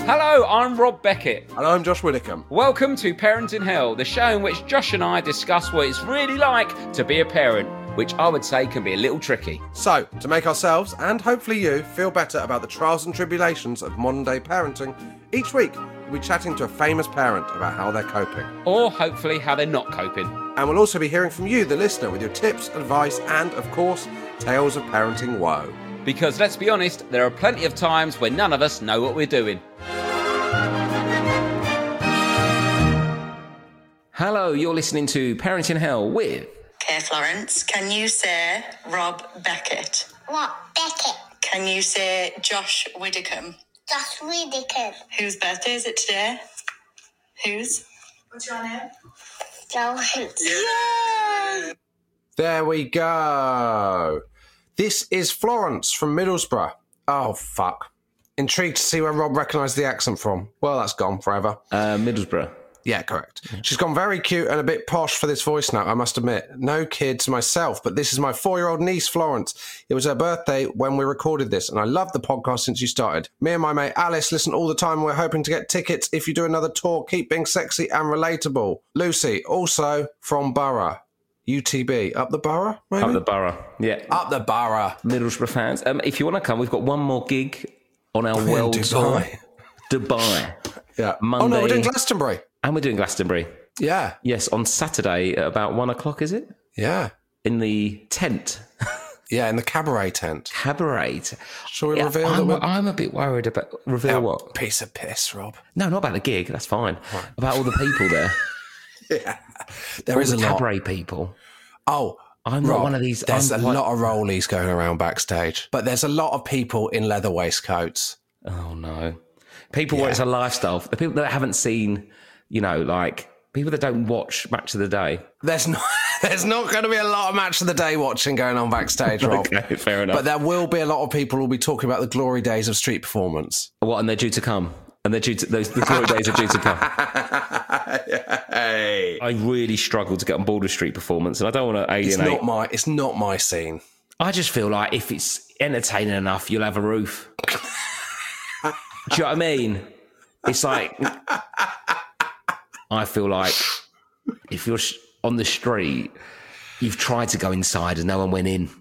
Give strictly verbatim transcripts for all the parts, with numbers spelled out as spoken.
Hello, I'm Rob Beckett. And I'm Josh Widdicombe. Welcome to Parents in Hell, the show in which Josh and I discuss what it's really like to be a parent, which I would say can be a little tricky. So, to make ourselves, and hopefully you, feel better about the trials and tribulations of modern day parenting, each week we'll be chatting to a famous parent about how they're coping. Or hopefully how they're not coping. And we'll also be hearing from you, the listener, with your tips, advice, and, of course, tales of parenting woe. Because let's be honest, there are plenty of times when none of us know what we're doing. Hello, you're listening to Parents in Hell with... Okay, Florence, can you say Rob Beckett? What? Beckett. Can you say Josh Widdicombe? Josh Widdicombe. Whose birthday is it today? Whose? What's your name? Josh. Yay! There we go. This is Florence from Middlesbrough. Oh, fuck. Intrigued to see where Rob recognised the accent from. Well, that's gone forever. Uh, Middlesbrough. Yeah, correct. She's gone very cute and a bit posh for this voice note, I must admit. No kids myself, but this is my four-year-old niece, Florence. It was her birthday when we recorded this, and I love the podcast since you started. Me and my mate Alice listen all the time, and we're hoping to get tickets if you do another tour. Keep being sexy and relatable. Lucy, also from Borough. U T B. Up the Borough, maybe? Up the Borough, yeah. Up the Borough. Middlesbrough fans. Um, if you want to come, we've got one more gig on our Oh, yeah, world tour. Dubai. Dubai. Yeah. Monday. Oh, no, we're doing Glastonbury. And we're doing Glastonbury. Yeah. Yes, on Saturday at about one o'clock, is it? Yeah. In the tent. Yeah, in the cabaret tent. Cabaret. Shall we Yeah, reveal I'm, that we're... I'm a bit worried about... Reveal Oh, what? piece of piss, Rob. No, not about the gig. That's fine. Right. About all the people there. Yeah. There all is the a lot. cabaret people. Oh, I'm Rob, not one of these... There's I'm a quite... lot of rollies going around backstage. But there's a lot of people in leather waistcoats. Oh, no. People Yeah. where it's a lifestyle. The people that haven't seen, you know, like... People that don't watch Match of the Day. There's not there's not going to be a lot of Match of the Day watching going on backstage, Rob. Okay, fair enough. But there will be a lot of people who will be talking about the glory days of street performance. What, and they're due to come? And they're due to... Those, the glory days are due to come. Hey. I really struggle to get on board with street performance, and I don't want to alienate... It's not my, it's not my scene. I just feel like if it's entertaining enough, you'll have a roof. Do you know what I mean? It's like... I feel like if you're sh- on the street, you've tried to go inside and no one went in.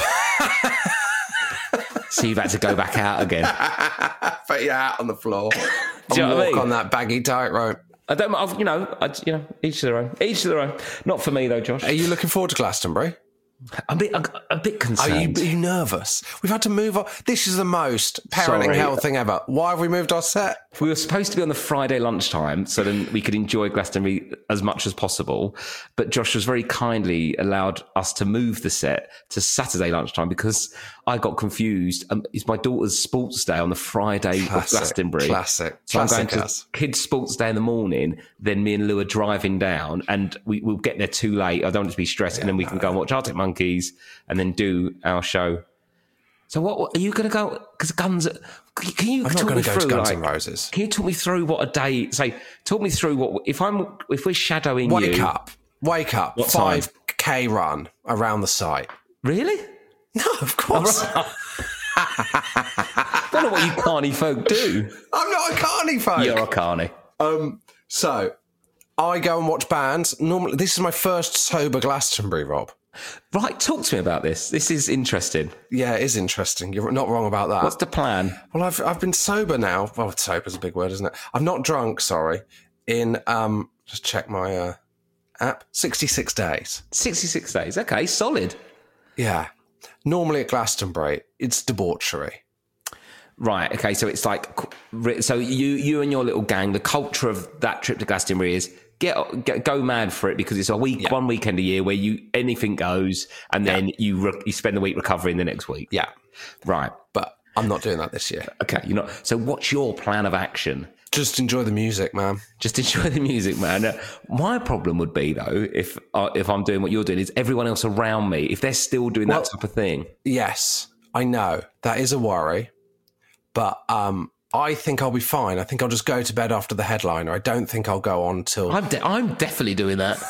So you've had to go back out again. Put your hat on the floor and Do you know what I walk mean? on that baggy tightrope. I don't, I've, you know, I, you know, each to their own. Each to their own. Not for me though, Josh. Are you looking forward to Glastonbury? I'm a bit, I'm a bit Are concerned. you, are you nervous? We've had to move on. This is the most parenting Sorry. hell thing ever. Why have we moved our set? We were supposed to be on the Friday lunchtime, so then we could enjoy Glastonbury as much as possible. But Josh has very kindly allowed us to move the set to Saturday lunchtime because I got confused. Um, it's my daughter's sports day on the Friday Classic, of Glastonbury. classic, So I'm going classic to us. kids' sports day in the morning. Then me and Lou are driving down, and we, we'll get there too late. I don't want to be stressed, and then we can go and watch Arctic Monkeys and then do our show. So what, what are you going to go? Because Guns, can you I'm not talk going me to go through to Guns like, N' Roses. can you talk me through what a day? Say, talk me through what if I'm if we're shadowing Wake you. up. Wake up. What time? five K run around the site. Really? No, of course. I don't know what you carny folk do. I'm not a carny folk. You're a carny. Um, so I go and watch bands. Normally, this is my first sober Glastonbury, Rob. Right, talk to me about this. This is interesting. Yeah, it is interesting. You're not wrong about that. What's the plan? Well, I've I've been sober now. Well, sober's a big word, isn't it? I'm not drunk. Sorry. In um, just check my uh, app. sixty-six days. sixty-six days. Okay, solid. Yeah. Normally at Glastonbury, it's debauchery. Right. Okay. So it's like, so you you and your little gang. The culture of that trip to Glastonbury is get, get go mad for it because it's a week, Yeah. one weekend a year where you anything goes, and then Yeah. you re, you spend the week recovering the next week. Yeah. Right. But I'm not doing that this year. Okay. You're not. So what's your plan of action? Just enjoy the music, man. Just enjoy the music, man. Uh, My problem would be though, if uh, if I'm doing what you're doing, is everyone else around me, if they're still doing Well- that type of thing. Yes, I know. That is a worry. But um, I think I'll be fine. I think I'll just go to bed after the headliner. I don't think I'll go on till... I'm de- I'm definitely doing that.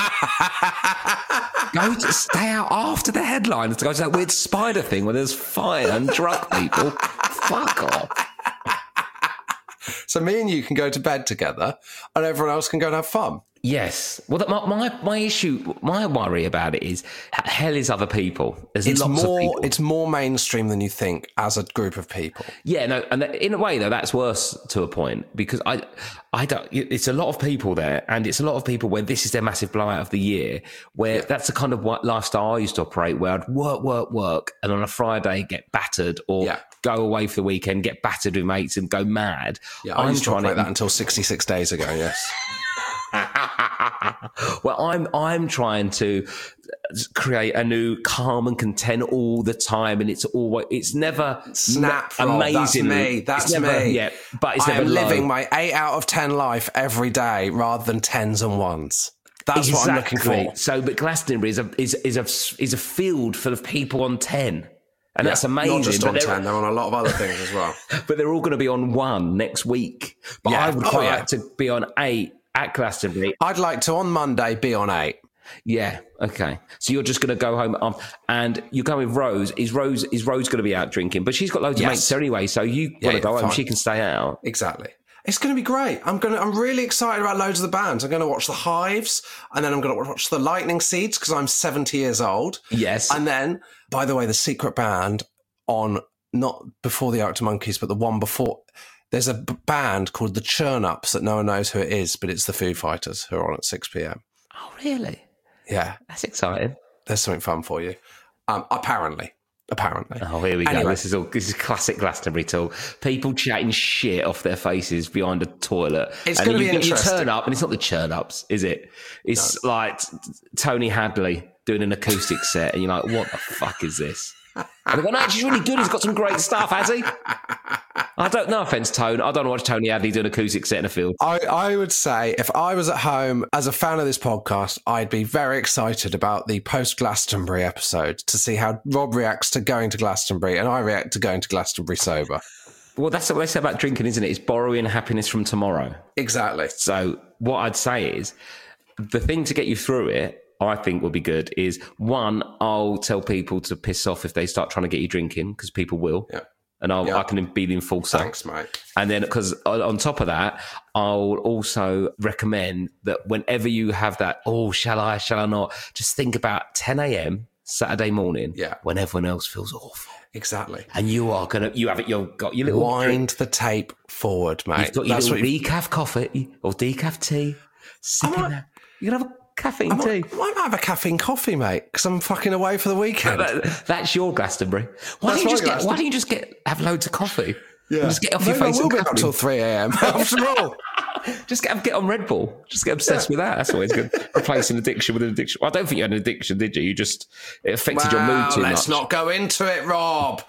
Go to stay out after the headlines to go to that weird spider thing where there's fire and drug people. Fuck off. So me and you can go to bed together and everyone else can go and have fun. Yes. Well, my, my my issue, my worry about it is hell is other people. There's It's lots more of people. it's more mainstream than you think as a group of people. Yeah, no, and in a way though, that's worse to a point because I, I don't. It's a lot of people there, and it's a lot of people where this is their massive blowout of the year. Where Yeah. that's the kind of what lifestyle I used to operate, where I'd work, work, work, and on a Friday get battered, or Yeah. go away for the weekend, get battered with mates, and go mad. Yeah, I I'm used to trying operate to. that until sixty-six days ago, yes. Well, I'm I'm trying to create a new calm and content all the time, and it's always it's never Snap, n- Rob, amazing. that's me, It's that's never- me. Yeah, but it's I never am low. living my eight out of ten life every day rather than tens and ones. That's what I'm looking for. So, but Glastonbury is a is is a is a field full of people on ten, and that's amazing. Not just but on they're- ten, they're on a lot of other things as well. But they're all going to be on one next week. But Yeah. I would Oh, quite yeah. like to be on eight at Glastonbury. I'd like to, on Monday, be on eight. Yeah. Okay. So you're just going to go home, um, and you're going with Rose. Is Rose is Rose going to be out drinking? But she's got loads Yes. of mates there anyway. So you Yeah, want to go yeah, home? fine. She can stay out. Exactly. It's going to be great. I'm going. To, I'm really excited about loads of the bands. I'm going to watch the Hives, and then I'm going to watch the Lightning Seeds because I'm seventy years old. Yes. And then, by the way, the secret band on not before the Arctic Monkeys, but the one before. There's a b- band called the Churn Ups that no one knows who it is, but it's the Foo Fighters who are on at six p.m. Oh, really? Yeah, That's exciting. there's something fun for you. Um, apparently, apparently. Oh, here we go. Anyway. This is all. This is classic Glastonbury talk. People chatting shit off their faces behind a toilet. It's And gonna you, be You interesting. turn up, and it's not the Churn Ups, is it? It's like t- Tony Hadley doing an acoustic set, and you're like, "What the fuck is this?" And they go, "No, he's really good. He's got some great stuff, has he?" I don't. No offense, Tone. I don't watch Tony Hadley do an acoustic set in a field. I, I would say if I was at home as a fan of this podcast, I'd be very excited about the post Glastonbury episode to see how Rob reacts to going to Glastonbury and I react to going to Glastonbury sober. Well, that's what they say about drinking, isn't it? It's borrowing happiness from tomorrow. Exactly. So what I'd say is the thing to get you through it, I think would be good is one, I'll tell people to piss off if they start trying to get you drinking because people will. Yeah. And I'll, Yeah. I can be the enforcer. Thanks, mate. And then, because on top of that, I'll also recommend that whenever you have that, oh, shall I, shall I not, just think about ten a.m. Saturday morning Yeah. when everyone else feels awful. Exactly. And you are going to, you have it, you've got your little drink. Wind the tape forward, mate. You've got your That's little what you- decaf coffee or decaf tea. Sipping might- that. You're going to have a caffeine I tea. might, I might have a caffeine coffee, mate, because I'm fucking away for the weekend. That- that's your Glastonbury. Why That's don't you my just get? Why Glastonbury. don't you just get have loads of coffee? Yeah, just get off your Maybe I face. will and be up caffeine. till three a.m. after all. Just get get on Red Bull. Just get obsessed with that. That's always good. Replacing addiction with an addiction. Well, I don't think you had an addiction, did you? You just it affected your mood Well, too let's much. not go into it, Rob.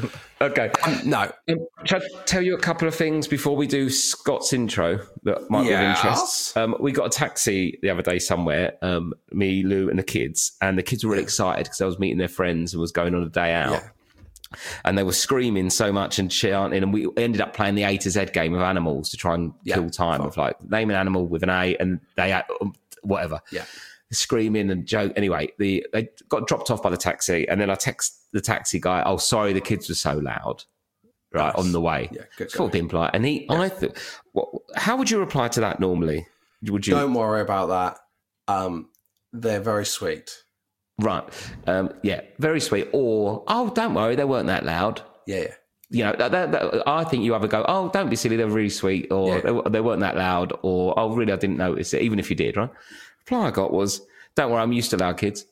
Okay. No. Um, shall I tell you a couple of things before we do Scott's intro that might be of Yes. interest? Um, we got a taxi the other day somewhere, um, me, Lou, and the kids, and the kids were really excited because I was meeting their friends and was going on a day out. Yeah. And they were screaming so much and chanting, and we ended up playing the A to Z game of animals to try and Yeah, kill time fun. of like name an animal with an A and they um, whatever. Yeah. Screaming and joke. Anyway, the they got dropped off by the taxi, and then I text the taxi guy, "Oh, sorry, the kids were so loud." Right Nice. on the way. Yeah, good Sort of guy. being polite. And he, I th- what, how would you reply to that normally? Would you? Don't worry about that. Um, they're very sweet. Right. Um, yeah, very sweet. Or, oh, don't worry, they weren't that loud. Yeah, yeah. You know, that, that, that, I think you either go, oh, don't be silly, they're really sweet, or Yeah. they, they weren't that loud, or, oh, really, I didn't notice it, even if you did, right? The reply I got was, don't worry, I'm used to loud kids.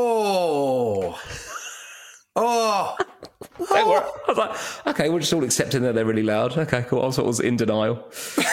Oh. Oh. Don't worry. I was like, okay, we're just all accepting that they're really loud. Okay, cool. I was sort of in denial.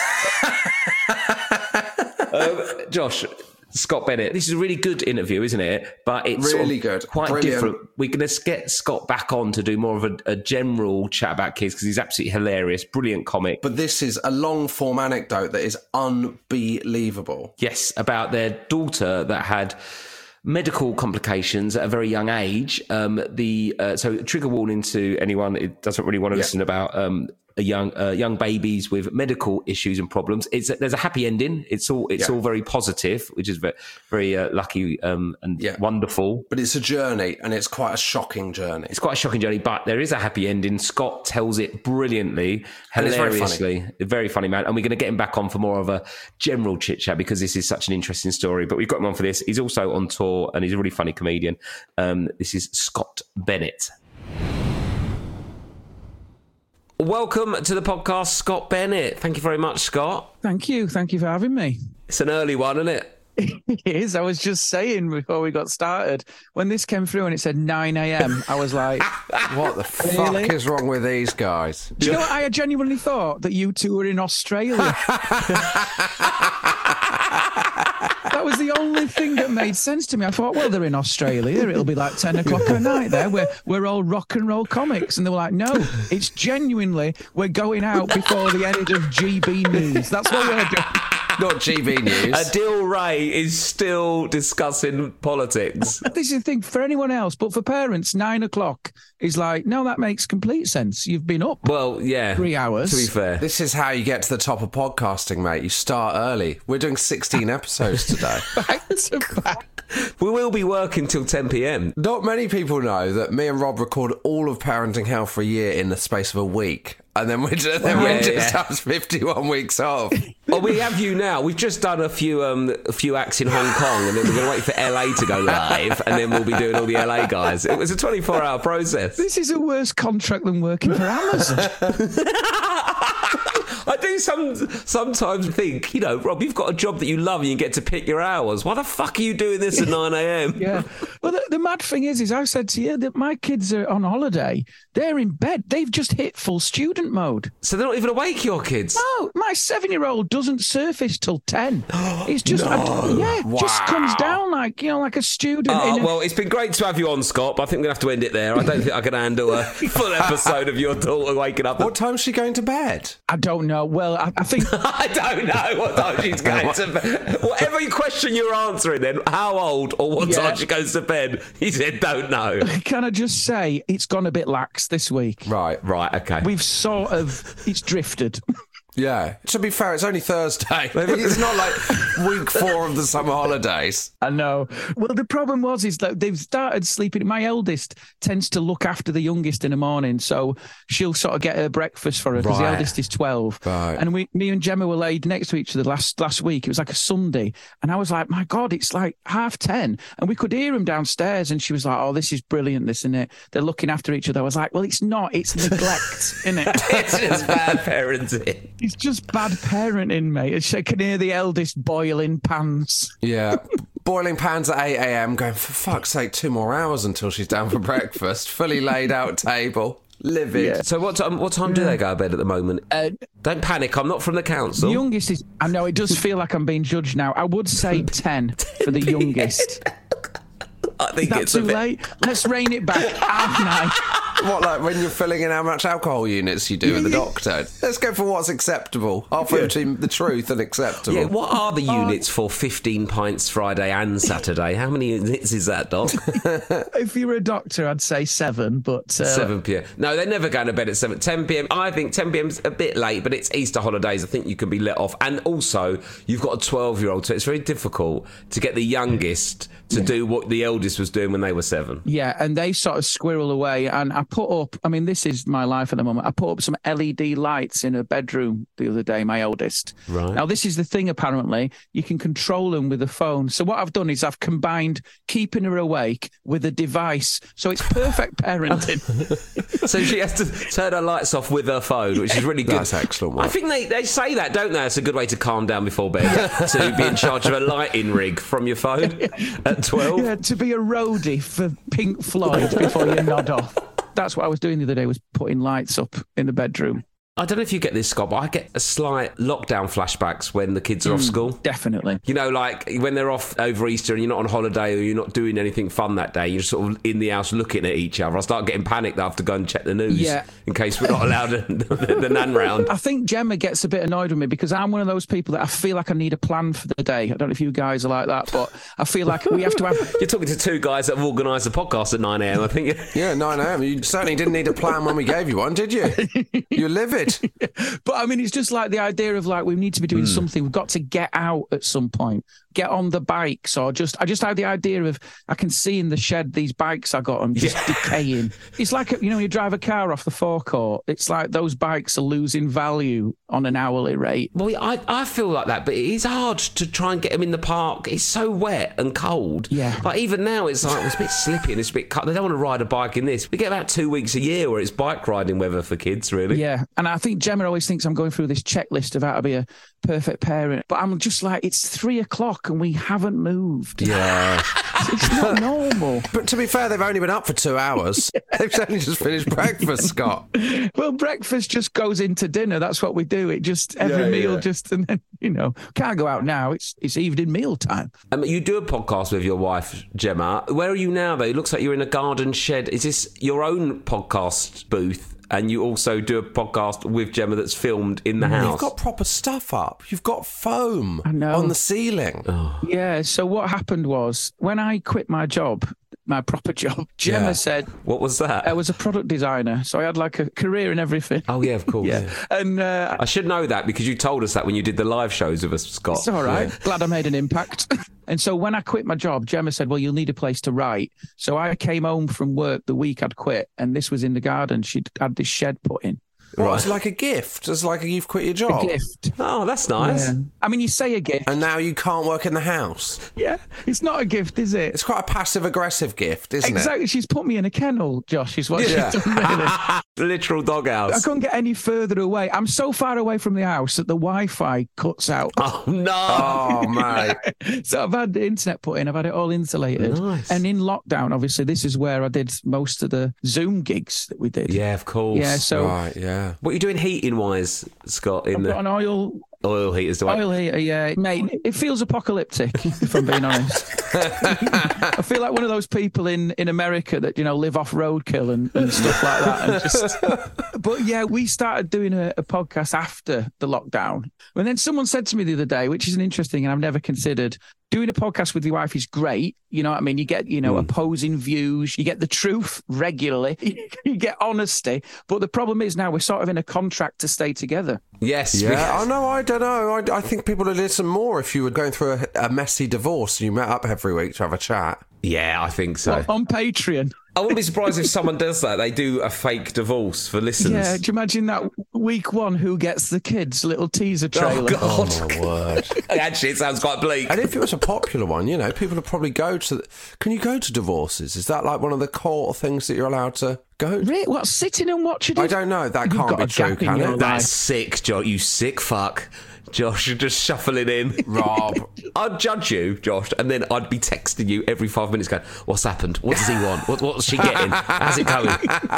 um, Josh, Scott Bennett, this is a really good interview, isn't it? But it's sort of Really good. quite Brilliant. different. We're going to get Scott back on to do more of a, a general chat about kids because he's absolutely hilarious, brilliant comic. But this is a long form anecdote that is unbelievable. Yes, about their daughter that had medical complications at a very young age. Um, the uh, so trigger warning to anyone who doesn't really want to Yeah. listen about um, a young uh, young babies with medical issues and problems. It's there's a happy ending. It's all it's Yeah. all very positive, which is very very uh, lucky um, and Yeah. wonderful. But it's a journey, and it's quite a shocking journey. It's quite a shocking journey, but there is a happy ending. Scott tells it brilliantly, And it's very hilariously. funny. Very funny, man. And we're going to get him back on for more of a general chit chat because this is such an interesting story. But we've got him on for this. He's also on tour and he's a really funny comedian. Um, this is Scott Bennett. Welcome to the podcast, Scott Bennett. Thank you very much, Scott. Thank you. Thank you for having me. It's an early one, isn't it? It is. I was just saying before we got started, when this came through and it said nine a.m, I was like, What the fuck Really? is wrong with these guys? do you know what? I genuinely thought that you two were in Australia. That was the only thing that made sense to me. I thought, well, they're in Australia. It'll be like ten o'clock at night there. We're, we're all rock and roll comics. And they were like, no, it's genuinely, we're going out before the end of G B News. That's what we're doing. Not G B News. Adil Ray is still discussing politics. This is the thing for anyone else, but for parents, nine o'clock is like, no, that makes complete sense. You've been up Well, yeah. three hours. To be fair. This is how you get to the top of podcasting, mate. You start early. We're doing sixteen episodes today. Back to back. We will be working till ten p.m. Not many people know that me and Rob record all of Parenting Hell for a year in the space of a week. And then we just, then Yeah, we just yeah. have fifty-one weeks off. Well, we have you now. We've just done a few um, a few acts in Hong Kong, and then we're going to wait for L A to go live, and then we'll be doing all the L A guys. It was a twenty-four hour process. This is a worse contract than working for Amazon. I do some sometimes think, you know, Rob, you've got a job that you love and you get to pick your hours. Why the fuck are you doing this at nine a.m? Yeah. Well, the, the mad thing is, is I said to you that my kids are on holiday. They're in bed. They've just hit full student mode. So they're not even awake, your kids? No, my seven-year-old doesn't surface till ten. It's just, I d- yeah, just comes down like, you know, like a student. Oh, in a, well, it's been great to have you on, Scott, but I think we're going to have to end it there. I don't think I can handle a full episode of your daughter waking up. What time's she going to bed? I don't know. Well, I, I think I don't know what time she's going to bed. Whatever question you're answering then, how old or what Yeah. time she goes to bed, he said, don't know. can I just say it's gone a bit lax this week. Right. Right, okay. We've sort of, it's drifted. Yeah. To be fair, it's only Thursday. It's not like week four of the summer holidays. I know. Well, the problem was is that they've started sleeping. My eldest tends to look after the youngest in the morning, so she'll sort of get her breakfast for her because the Right. eldest is twelve. Right. And we, me and Gemma were laid next to each other last last week. It was like a Sunday, and I was like, "My God, it's like half ten," and we could hear them downstairs. And she was like, "Oh, this is brilliant, this isn't it? They're looking after each other." I was like, "Well, it's not. It's neglect, isn't it?" It's just bad parenting. It's just bad parenting, mate. I can hear the eldest boiling pans. Yeah. Boiling pans at eight a.m. going, for fuck's sake, two more hours until she's down for breakfast. Fully laid out table. Livid. Yeah. So what time, what time do they go to bed at the moment? Uh, Don't panic, I'm not from the council. The youngest is, I know it does feel like I'm being judged now. I would say ten for the youngest. I think Is that it's too a bit... late? Let's rein it back. Half nine. What, like when you're filling in how much alcohol units you do with the doctor? Let's go for what's acceptable. Halfway between the truth and acceptable. Yeah, what are the units for fifteen pints Friday and Saturday? How many units is that, Doc? If you were a doctor, I'd say seven, but uh, seven p.m. No, they're never going to bed at seven. ten p.m. I think ten p.m. is a bit late, but it's Easter holidays. I think you can be let off. And also, you've got a twelve-year-old, so it's very difficult to get the youngest to do what the eldest was doing when they were seven. yeah, and they sort of squirrel away. And I put up, I mean, this is my life at the moment. I put up some L E D lights in her bedroom the other day, my oldest. Right. Now, this is the thing, apparently, you can control them with a phone. So what I've done is I've combined keeping her awake with a device. So it's perfect parenting. So she has to turn her lights off with her phone, which is really good. That's excellent work. I think they, they say that, don't they? It's a good way to calm down before bed, to be in charge of a lighting rig from your phone at twelve. Yeah, to be a roadie for Pink Floyd before you nod off. That's what I was doing the other day, was putting lights up in the bedroom. I don't know if you get this, Scott, but I get a slight lockdown flashbacks when the kids are off school. Definitely. You know, like when they're off over Easter and you're not on holiday or you're not doing anything fun that day, you're sort of in the house looking at each other. I start getting panicked that I have to go and check the news Yeah. in case we're not allowed the, the nan round. I think Gemma gets a bit annoyed with me because I'm one of those people that I feel like I need a plan for the day. I don't know if you guys are like that, but I feel like we have to have... You're talking to two guys that have organised a podcast at nine a.m, I think. Yeah, nine a.m. You certainly didn't need a plan when we gave you one, did you? You're livid. right. But I mean, it's just like the idea of like, we need to be doing mm. something. We've got to get out at some point, get on the bikes, or just, I just had the idea of, I can see in the shed these bikes I got them just yeah. decaying. It's like, you know, you drive a car off the forecourt, it's like those bikes are losing value on an hourly rate. Well, I, I feel like that, but it is hard to try and get them in the park. It's so wet and cold. Yeah. Like even now, it's like, it's a bit slippy and it's a bit cut. They don't want to ride a bike in this. We get about two weeks a year where it's bike riding weather for kids, really. Yeah. And I think Gemma always thinks I'm going through this checklist of how to be a perfect parent. But I'm just like, it's three o'clock and we haven't moved. Yeah. It's not normal. But to be fair, they've only been up for two hours. yeah. They've only just finished breakfast, Scott. Well, breakfast just goes into dinner. That's what we do. It just, every yeah, meal yeah. just, and then, you know, can't go out now. It's it's evening meal time. Um, you do a podcast with your wife, Gemma. Where are you now, though? It looks like you're in a garden shed. Is this your own podcast booth? And you also do a podcast with Gemma that's filmed in the house. You've got proper stuff up. You've got foam on the ceiling. Oh. Yeah, so what happened was, when I quit my job, my proper job, Gemma yeah. said... What was that? I was a product designer, so I had like a career in everything. Oh, yeah, of course. yeah. yeah. And uh, I should know that because you told us that when you did the live shows with us, Scott. It's all right. Yeah. Glad I made an impact. And so when I quit my job, Gemma said, well, you'll need a place to write. So I came home from work the week I'd quit, and this was in the garden. She'd had this shed put in. Well, right. It's like a gift. It's like you've quit your job. A gift. Oh, that's nice. Yeah. I mean, you say a gift. And now you can't work in the house. Yeah. It's not a gift, is it? It's quite a passive-aggressive gift, isn't exactly. it? Exactly. She's put me in a kennel, Josh, is what yeah. she's done, really. Literal doghouse. I couldn't get any further away. I'm so far away from the house that the Wi-Fi cuts out. Oh, no. Oh, mate. So I've had the internet put in. I've had it all insulated. Nice. And in lockdown, obviously, this is where I did most of the Zoom gigs that we did. Yeah, of course. Yeah, so... Right, yeah. What are you doing heating-wise, Scott? In I've the got an oil... Oil heaters, do I? Oil heater, yeah. Mate, it feels apocalyptic, if I'm being honest. I feel like one of those people in, in America that, you know, live off roadkill and, and stuff like that. And just... But yeah, we started doing a, a podcast after the lockdown. And then someone said to me the other day, which is an interesting and I've never considered, doing a podcast with your wife is great. You know what I mean? You get, you know, mm. opposing views. You get the truth regularly. You get honesty. But the problem is now we're sort of in a contract to stay together. Yes. Yeah. Oh, no, I don't know. I, I think people would listen more if you were going through a, a messy divorce and you met up every week to have a chat. Yeah, I think so. Well, on Patreon. I wouldn't be surprised if someone does that. They do a fake divorce for listens. Yeah, do you imagine that week one, who gets the kids, little teaser trailer? Oh, God. Oh, my word. Actually, it sounds quite bleak. And if it was a popular one, you know, people would probably go to... The, can you go to divorces? Is that like one of the core things that you're allowed to go? Really? What, sitting and watching it? I don't know. That You've can't be true, can it? That's sick, Josh. You sick fuck. Josh, you're just shuffling in. Rob. I'd judge you, Josh, and then I'd be texting you every five minutes going, what's happened? What does he want? What, what's she getting? How's it going?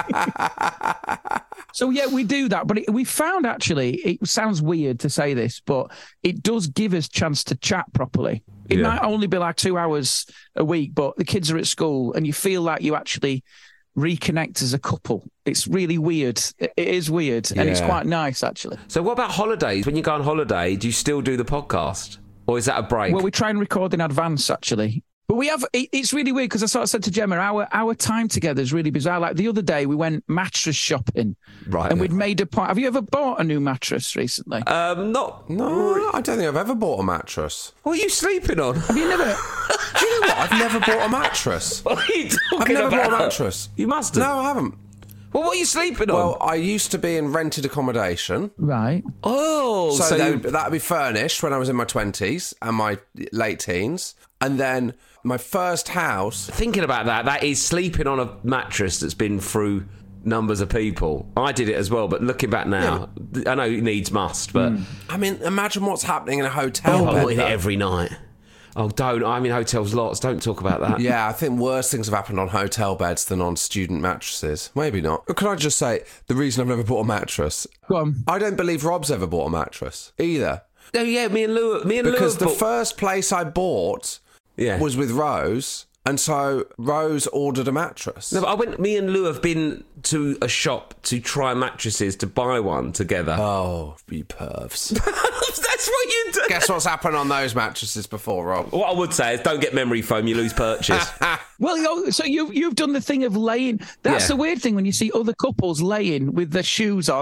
So, yeah, we do that. But it, we found, actually, it sounds weird to say this, but it does give us a chance to chat properly. It yeah. might only be like two hours a week, but the kids are at school and you feel like you actually reconnect as a couple. It's really weird. It is weird, and yeah. it's quite nice, actually. So what about holidays? When you go on holiday, do you still do the podcast? Or is that a break? Well, we try and record in advance, actually. But we have, it's really weird because I sort of said to Gemma, our our time together is really bizarre. Like the other day, we went mattress shopping. Right. And we'd made a point. Have you ever bought a new mattress recently? Um, not. No, I don't think I've ever bought a mattress. What are you sleeping on? Have you never? Do you know what? I've never bought a mattress. What are you talking I've never about? bought a mattress. You must have. No, I haven't. Well, what are you sleeping on? Well, I used to be in rented accommodation. Right. Oh, so, so that you... would be furnished when I was in my twenties and my late teens. And then my first house... Thinking about that, that is sleeping on a mattress that's been through numbers of people. I did it as well, but looking back now, yeah. I know it needs must, but... Mm. I mean, imagine what's happening in a hotel oh, bed. I'm in it every night. Oh, don't. I'm in hotels lots. Don't talk about that. Yeah, I think worse things have happened on hotel beds than on student mattresses. Maybe not. But can I just say, the reason I've never bought a mattress... Go on. I don't believe Rob's ever bought a mattress, either. Oh, yeah, me and Lou... Me and because Lou the bought... first place I bought yeah. was with Rose... And so Rose ordered a mattress. No, but I went. Me and Lou have been to a shop to try mattresses to buy one together. Oh, you pervs! That's what you do. Guess what's happened on those mattresses before, Rob? What I would say is, don't get memory foam. You lose purchase. Well, you know, so you've you've done the thing of laying. That's yeah. the weird thing when you see other couples laying with their shoes on.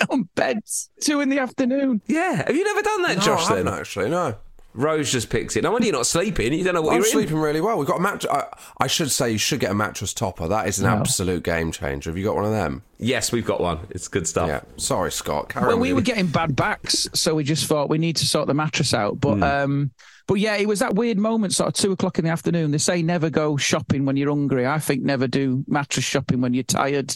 on beds. Two in the afternoon. Yeah. Have you never done that, No, Josh, I then? haven't actually, no. Rose just picks it. No wonder you're not sleeping. You don't know what I'm you're sleeping in. really well. We've got a mattress. I, I should say you should get a mattress topper. That is an No. absolute game changer. Have you got one of them? Yes, we've got one. It's good stuff. Yeah. Sorry, Scott. Carry Well, on we with were you. getting bad backs, so we just thought we need to sort the mattress out. But Hmm. um, but yeah, it was that weird moment, sort of two o'clock in the afternoon. They say never go shopping when you're hungry. I think never do mattress shopping when you're tired.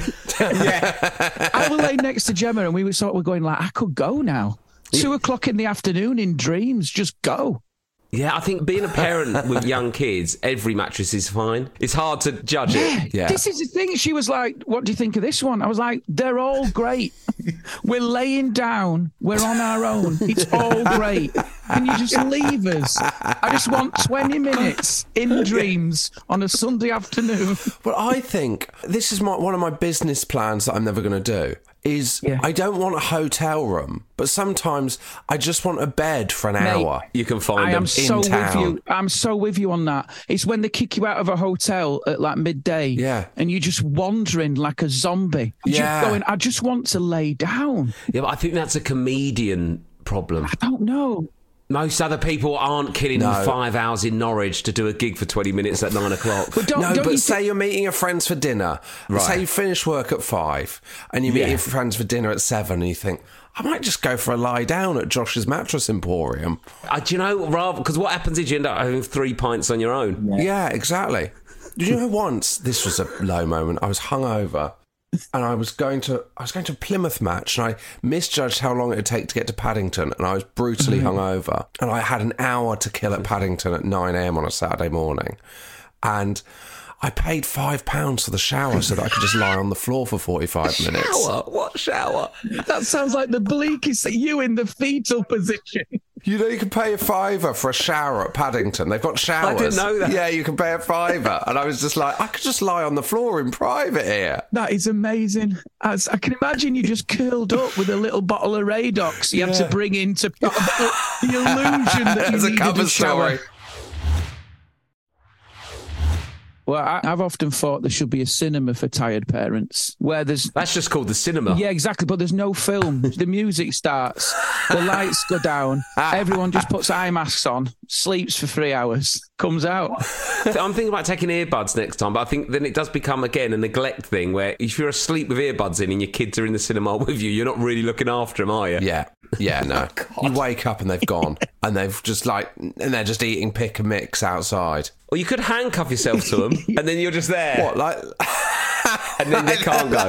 Yeah. I was laying next to Gemma, and we were sort of going like, I could go now. Two o'clock in the afternoon in dreams, just go. Yeah, I think being a parent with young kids, every mattress is fine. It's hard to judge Yeah, it. Yeah. This is the thing. She was like, what do you think of this one? I was like, they're all great. We're laying down. We're on our own. It's all great. Can you just leave us? I just want twenty minutes in dreams on a Sunday afternoon. But I think this is my, one of my business plans that I'm never going to do. Is Yeah. I don't want a hotel room, but sometimes I just want a bed for an Mate, hour. You can find I them. am so with town. you. I'm so with you on that. It's when they kick you out of a hotel at like midday, Yeah. and you're just wandering like a zombie. You're Yeah. just going, I just want to lay down. Yeah, but I think that's a comedian problem. I don't know. Most other people aren't killing No. five hours in Norwich to do a gig for twenty minutes at nine o'clock. But don't, No, don't but you say thi- you're meeting your friends for dinner. Right. Say you finish work at five and you meet Yeah. your friends for dinner at seven and you think, I might just go for a lie down at Josh's Mattress Emporium. Uh, do you know, rather, because what happens is you end up having three pints on your own. Yeah, exactly. Did you know once, this was a low moment, I was hungover and I was going to I was going to a Plymouth match and I misjudged how long it would take to get to Paddington and I was brutally hungover and I had an hour to kill at Paddington at nine a.m. on a Saturday morning and I paid five pounds for the shower so that I could just lie on the floor for forty-five minutes. Shower? What shower? That sounds like the bleakest. You in the fetal position. You know, you can pay a fiver for a shower at Paddington. They've got showers. didn't know that. Yeah, you can pay a fiver. And I was just like, I could just lie on the floor in private here. That is amazing. As I can imagine you just curled up with a little bottle of Radox you had to Yeah. bring in to the illusion that you As a needed cover a shower. story. Well, I, I've often thought there should be a cinema for tired parents where there's That's just called the cinema. yeah, exactly. But there's no film. The music starts, the lights go down, everyone just puts eye masks on, sleeps for three hours, comes out. I'm thinking about taking earbuds next time, but I think then it does become, again, a neglect thing where if you're asleep with earbuds in and your kids are in the cinema with you, you're not really looking after them, are you? Yeah. Yeah, no. You wake up and they've gone. And they've just like, and they're just eating pick and mix outside. Or you could handcuff yourself to them and then you're just there. What, like, And then they can't go.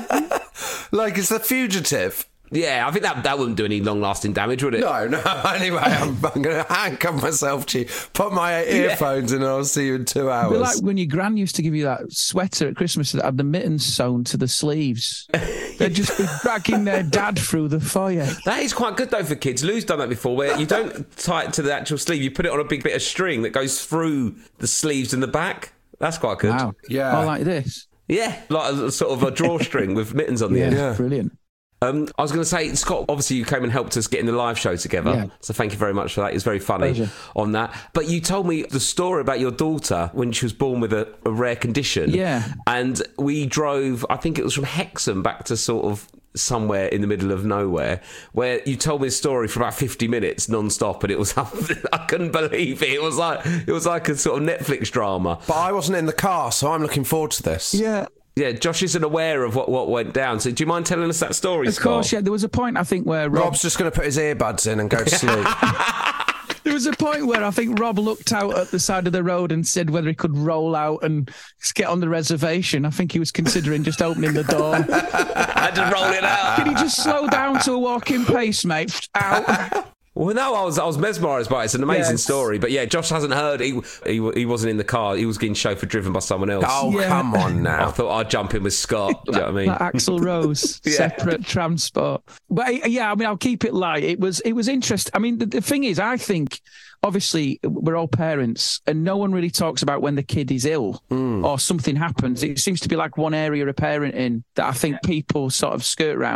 like it's the fugitive? Yeah, I think that that wouldn't do any long-lasting damage, would it? No, no. Anyway, I'm, I'm going to handcuff myself to you, put my earphones in, and I'll see you in two hours. But like when your gran used to give you that sweater at Christmas that had the mittens sewn to the sleeves. They'd just be dragging their dad through the foyer. That is quite good, though, for kids. Lou's done that before, where you don't tie it to the actual sleeve. You put it on a big bit of string that goes through the sleeves and the back. That's quite good. Wow. Yeah. Or like this. Yeah, like a, sort of a drawstring with mittens on the Yeah, end. Yeah. brilliant. Um, I was going to say, Scott, obviously you came and helped us get in the live show together. Yeah. So thank you very much for that. It was very funny Pleasure. on that. But you told me the story about your daughter when she was born with a, a rare condition. Yeah. And we drove, I think it was from Hexham back to sort of somewhere in the middle of nowhere, where you told me a story for about fifty minutes non-stop, and it was I couldn't believe it. It was like it was like a sort of Netflix drama. But I wasn't in the car, so I'm looking forward to this. Yeah. Yeah, Josh isn't aware of what, what went down. So do you mind telling us that story, Of Scott? course, yeah. There was a point, I think, where Rob... Rob's just going to put his earbuds in and go to sleep. There was a point where I think Rob looked out at the side of the road and said whether he could roll out and get on the reservation. I think he was considering just opening the door. I just roll it out. Can you just slow down to a walking pace, mate? Out. Well, no, I was I was mesmerised by it. It's an amazing Yes. story. But yeah, Josh hasn't heard. He, he he wasn't in the car. He was getting chauffeured driven by someone else. Oh, Yeah. come on I now. thought I'd jump in with Scott. Do you know what I mean? Like Axl Rose, Yeah. separate transport. But uh, yeah, I mean, I'll keep it light. It was it was interesting. I mean, the, the thing is, I think obviously we're all parents, and no one really talks about when the kid is ill or something happens. It seems to be like one area of parenting that I think people sort of skirt around.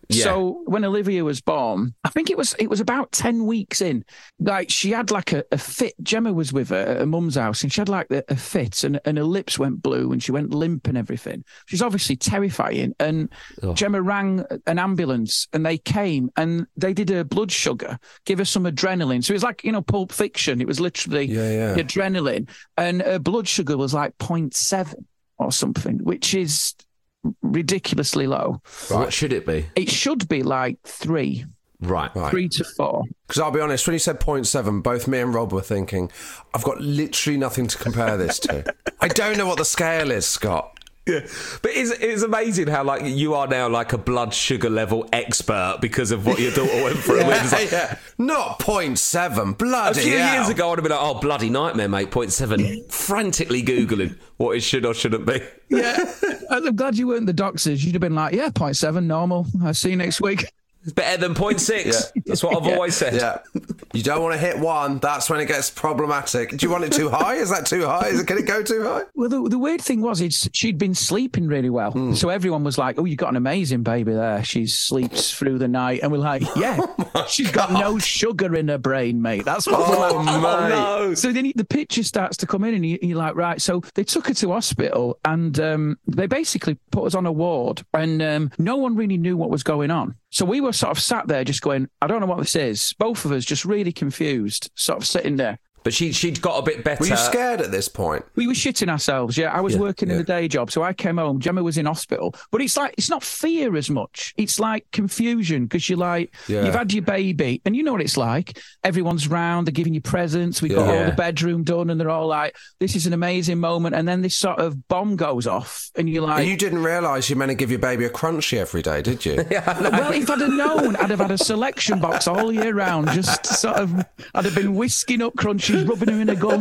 Yeah. So when Olivia was born, I think it was it was about ten weeks in. Like she had like a, a fit. Gemma was with her at her mum's house, and she had like a, a fit, and, and her lips went blue, and she went limp and everything. She's obviously terrifying. And Oh. Gemma rang an ambulance, and they came, and they did her blood sugar, give her some adrenaline. So it was like, you know, Pulp Fiction. It was literally Yeah, yeah. adrenaline, and her blood sugar was like zero point seven or something, which is ridiculously low. What should it be? It should be like three, Right. Right. three to four. Because I'll be honest, when you said zero point seven, both me and Rob were thinking, I've got literally nothing to compare this to. I don't know what the scale is, Scott. Yeah, but it's, it's amazing how like you are now like a blood sugar level expert because of what your daughter went through. We're just like, Yeah, not zero point seven, a bloody few hell. years ago, I'd have been like, "Oh, bloody nightmare, mate." zero point seven, frantically googling what it should or shouldn't be. Yeah. I'm glad you weren't the doctors. You'd have been like, yeah, zero point seven, normal. I'll see you next week. It's better than zero point six. Yeah. That's what I've always said. Yeah. You don't want to hit one. That's when it gets problematic. Do you want it too high? Is that too high? Is it, can it go too high? Well, the, the weird thing was, it's, she'd been sleeping really well. Hmm. So everyone was like, oh, you've got an amazing baby there. She sleeps through the night. And we're like, yeah, she's got no sugar in her brain, mate. That's what we're Oh, like. mate. no. So then the picture starts to come in, and you, you're like, right. So they took her to hospital, and um, they basically put us on a ward, and um, no one really knew what was going on. So we were sort of sat there just going, I don't know what this is. Both of us just really confused, sort of sitting there. But she she'd got a bit better. Were you scared at this point? We were shitting ourselves. Yeah, I was Yeah, working in yeah. a day job, so I came home. Gemma was in hospital, but it's like it's not fear as much. It's like confusion because you're like Yeah. you've had your baby, and you know what it's like. Everyone's round, they're giving you presents. We got Yeah. all the bedroom done, and they're all like, "This is an amazing moment." And then this sort of bomb goes off, and you're like, You didn't realise you meant to give your baby a crunchie every day, did you? "Well, if I'd have known, I'd have had a selection box all year round. Just sort of, I'd have been whisking up crunchies, rubbing them in a gums."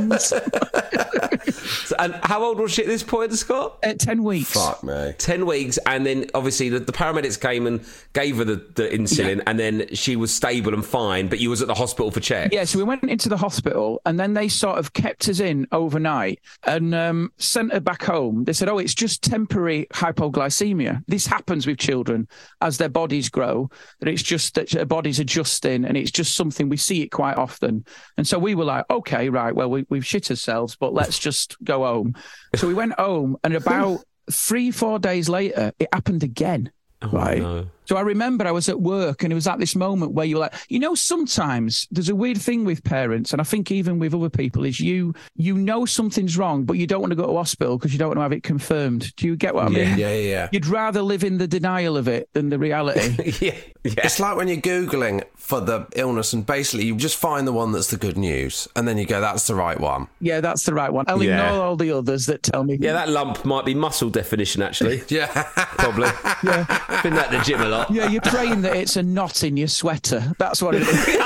And how old was she at this point, Scott? At ten weeks. Fuck me. ten weeks, and then obviously the, the paramedics came and gave her the, the insulin, Yeah. and then she was stable and fine, but you was at the hospital for checks. Yeah, so we went into the hospital, and then they sort of kept us in overnight and um, sent her back home. They said, oh, it's just temporary hypoglycemia. This happens with children as their bodies grow, that it's just that their body's adjusting, and it's just something we see it quite often. And so we were like, okay, right, well, we, we've shit ourselves, but let's just go home. So we went home, and about three, four days later, it happened again. Oh, Right. no. So I remember I was at work, and it was at this moment where you're like, you know, sometimes there's a weird thing with parents, and I think even with other people, is you you know something's wrong, but you don't want to go to hospital because you don't want to have it confirmed. Do you get what I Yeah. mean? Yeah, yeah, yeah. You'd rather live in the denial of it than the reality. yeah, yeah. It's like when you're Googling for the illness and basically you just find the one that's the good news and then you go, that's the right one. Yeah, that's the right one. I'll Yeah. ignore all the others that tell me. Yeah, that lump might be muscle definition, actually. Yeah. Probably. Yeah. Been at the gym a lot. Yeah, you're praying that it's a knot in your sweater. That's what it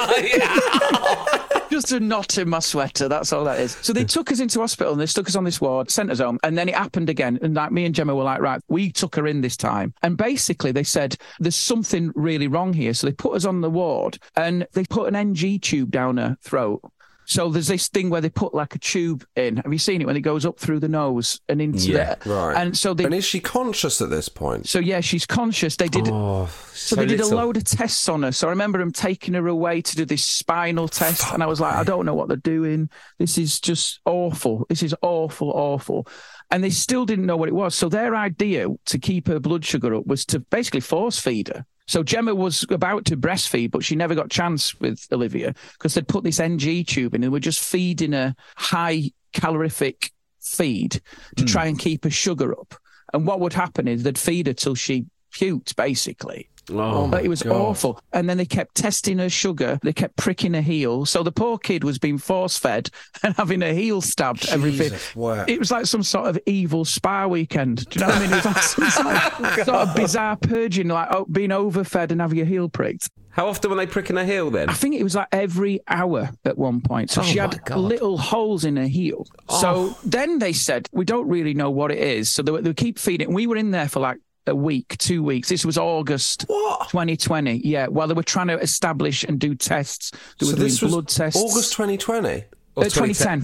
is. Just a knot in my sweater. That's all that is. So they took us into hospital, and they stuck us on this ward, sent us home, and then it happened again. And like me and Gemma were like, right, we took her in this time. And basically they said, there's something really wrong here. So they put us on the ward, and they put an N G tube down her throat. So there's this thing where they put like a tube in. Have you seen it when it goes up through the nose and into Yeah, there? right. And so they And is she conscious at this point? so yeah, she's conscious. They did Oh, so, so they did little. a load of tests on her. So I remember them taking her away to do this spinal test, and I was like, I don't know what they're doing. This is just awful. This is awful, awful. And they still didn't know what it was. So their idea to keep her blood sugar up was to basically force feed her. So Gemma was about to breastfeed, but she never got a chance with Olivia because they'd put this N G tube in and were just feeding her high calorific feed to try and keep her sugar up. And what would happen is they'd feed her till she puked, basically. Oh, But it was God. awful. And then they kept testing her sugar. They kept pricking her heel. So the poor kid was being force-fed and having her heel stabbed. Everything. Jesus, wow. It was like some sort of evil spa weekend. Do you know what I mean? It was like some sort of, sort of bizarre purging, like oh, being overfed and having your heel pricked. How often were they pricking her heel then? I think it was like every hour at one point. So Oh, she my had God. little holes in her heel. So then they said, we don't really know what it is. So they, would- they would keep feeding it. And we were in there for like a week, two weeks. This was August What? twenty twenty. Yeah, while they were trying to establish and do tests. They were So doing this was blood tests. August twenty twenty? Uh, twenty ten.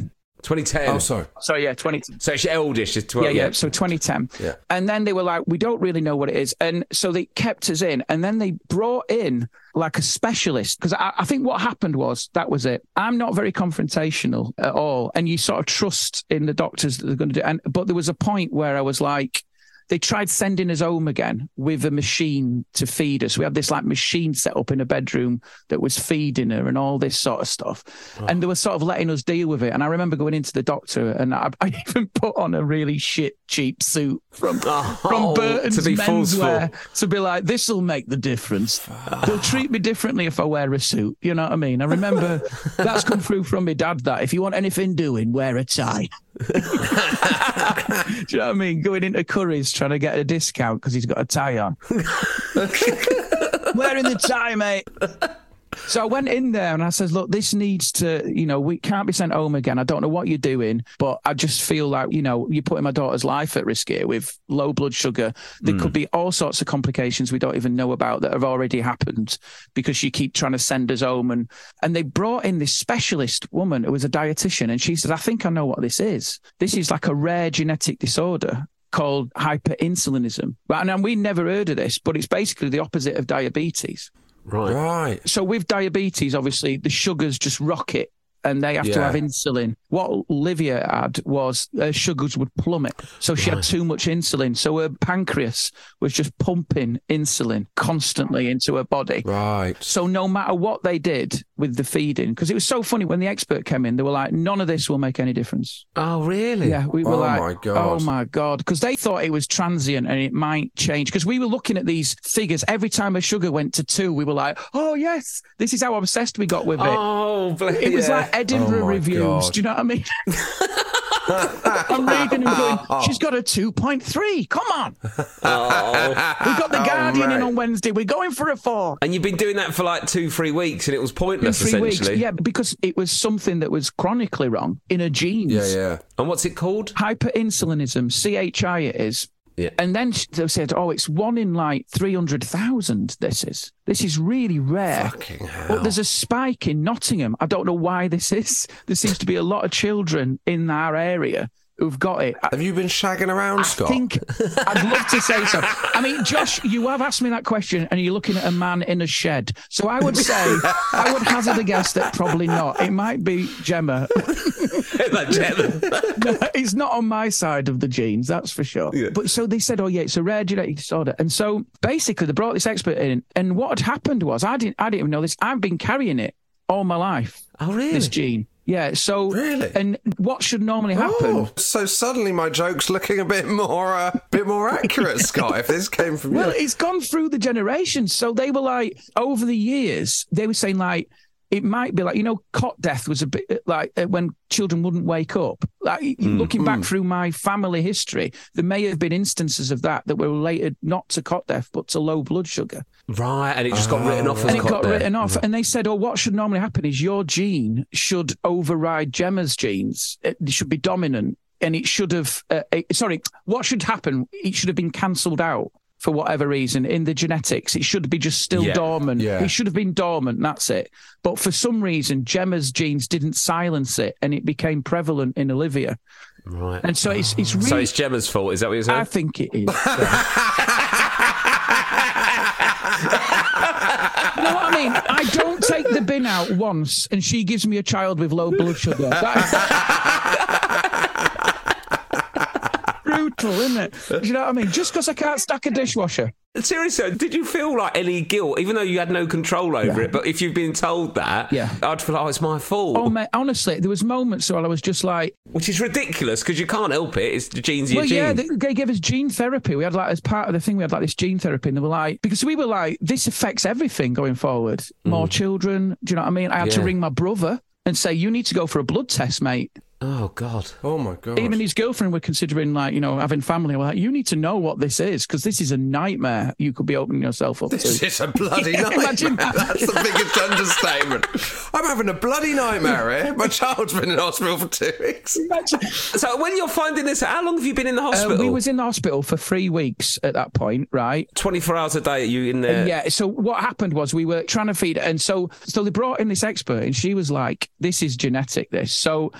twenty ten. Oh, sorry. So yeah, twenty. So it's your eldest. It's twelve. Yeah, yeah. So twenty ten. Yeah. And then they were like, we don't really know what it is. And so they kept us in. And then they brought in like a specialist. Because I, I think what happened was, that was it. I'm not very confrontational at all. And you sort of trust in the doctors that they're going to do. And But there was a point where I was like, they tried sending us home again with a machine to feed us. We had this like machine set up in a bedroom that was feeding her and all this sort of stuff. Oh. And they were sort of letting us deal with it. And I remember going into the doctor and I, I even put on a really shit, cheap suit from, oh, from Burton's to be menswear forceful. to be like, this will make the difference. They'll treat me differently if I wear a suit. You know what I mean? I remember that's come through from my dad, that if you want anything doing, wear a tie. Do you know what I mean? Going into Curry's trying to get a discount because he's got a tie on. Wearing the tie, mate. So I went in there and I said, look, this needs to, you know, we can't be sent home again. I don't know what you're doing, but I just feel like, you know, you're putting my daughter's life at risk here with low blood sugar. There mm. could be all sorts of complications we don't even know about that have already happened because you keep trying to send us home. And, and they brought in this specialist woman who was a dietitian. And she said, I think I know what this is. This is like a rare genetic disorder called hyperinsulinism. Right? And we never heard of this, but it's basically the opposite of diabetes. Right. Right. So with diabetes, obviously, the sugars just rocket and they have yeah. to have insulin. What Olivia had was her sugars would plummet. So she right. had too much insulin. So her pancreas was just pumping insulin constantly into her body. Right. So no matter what they did with the feeding, because it was so funny when the expert came in, they were like, none of this will make any difference. Oh, really? Yeah, we were oh like, my God. oh my God. Because they thought it was transient and it might change. Because we were looking at these figures. Every time her sugar went to two, we were like, oh, yes, this is how obsessed we got with it. Oh, bless It was yeah. like Edinburgh Oh, reviews. God. Do you know what I mean? I'm reading and going, she's got a two point three. Come on. Oh. We've got The Guardian mate. in on Wednesday. We're going for a four. And you've been doing that for like two, three weeks, and it was pointless, In three essentially. weeks. Yeah, because it was something that was chronically wrong in her genes. Yeah, yeah. And what's it called? Hyperinsulinism, C H I it is. Yeah. And then they said, oh, it's one in like three hundred thousand, this is. This is really rare. Fucking hell. But there's a spike in Nottingham. I don't know why this is. There seems to be a lot of children in our area who've got it. Have you been shagging around, I Scott? think I'd love to say so. I mean, Josh, you have asked me that question and you're looking at a man in a shed. So I would say, I would hazard a guess that probably not. It might be Gemma. Like Gemma. No, it's not on my side of the genes, that's for sure. Yeah. But so they said, oh yeah, it's a rare genetic disorder. And so basically they brought this expert in and what had happened was, I didn't, I didn't even know this. I've been carrying it all my life. Oh, really? This gene. Yeah, so... Really? And what should normally happen... Oh, so suddenly my joke's looking a bit more, uh, bit more accurate, Scott, if this came from Well, you. it's gone through the generations. So they were like, over the years, they were saying like, it might be like, you know, cot death was a bit like uh, when children wouldn't wake up. Like mm, looking mm. back through my family history, there may have been instances of that that were related not to cot death, but to low blood sugar. Right, and it just got oh, written off as And it cot got death. written off. Right. And they said, oh, what should normally happen is your gene should override Gemma's genes. It should be dominant. And it should have, uh, it, sorry, what should happen? It should have been cancelled out. For whatever reason, in the genetics, it should be just still Yeah. dormant. Yeah. It should have been dormant, that's it. But for some reason, Gemma's genes didn't silence it, and it became prevalent in Olivia. Right. And so it's it's really... So it's Gemma's fault, is that what you're saying? I think it is. Yeah. You know what I mean? I don't take the bin out once, and she gives me a child with low blood sugar. That brutal, isn't it? Do you know what I mean? Just because I can't stack a dishwasher. Seriously, did you feel like any guilt, even though you had no control over Yeah. it? But if you've been told that, Yeah. I'd feel like, oh, it's my fault. Oh, mate, honestly, there was moments where I was just like... Which is ridiculous, because you can't help it. It's the genes of Well, your yeah, gene. they, they gave us gene therapy. We had like, as part of the thing, we had like this gene therapy, and they were like, because we were like, this affects everything going forward. More mm. children, do you know what I mean? I had Yeah. to ring my brother and say, you need to go for a blood test, mate. Oh, God. Oh, my God. Even his girlfriend were considering, like, you know, having family. We're like, you need to know what this is, because this is a nightmare you could be opening yourself up This to. is a bloody Yeah, nightmare. imagine that. That's the biggest understatement. I'm having a bloody nightmare here. My child's been in hospital for two weeks. Imagine. So when you're finding this, how long have you been in the Uh, hospital? we was in the hospital for three weeks at that point, right? twenty-four hours a day, are you in there? And yeah, so what happened was we were trying to feed it. And so so they brought in this expert and she was like, this is genetic, this. So they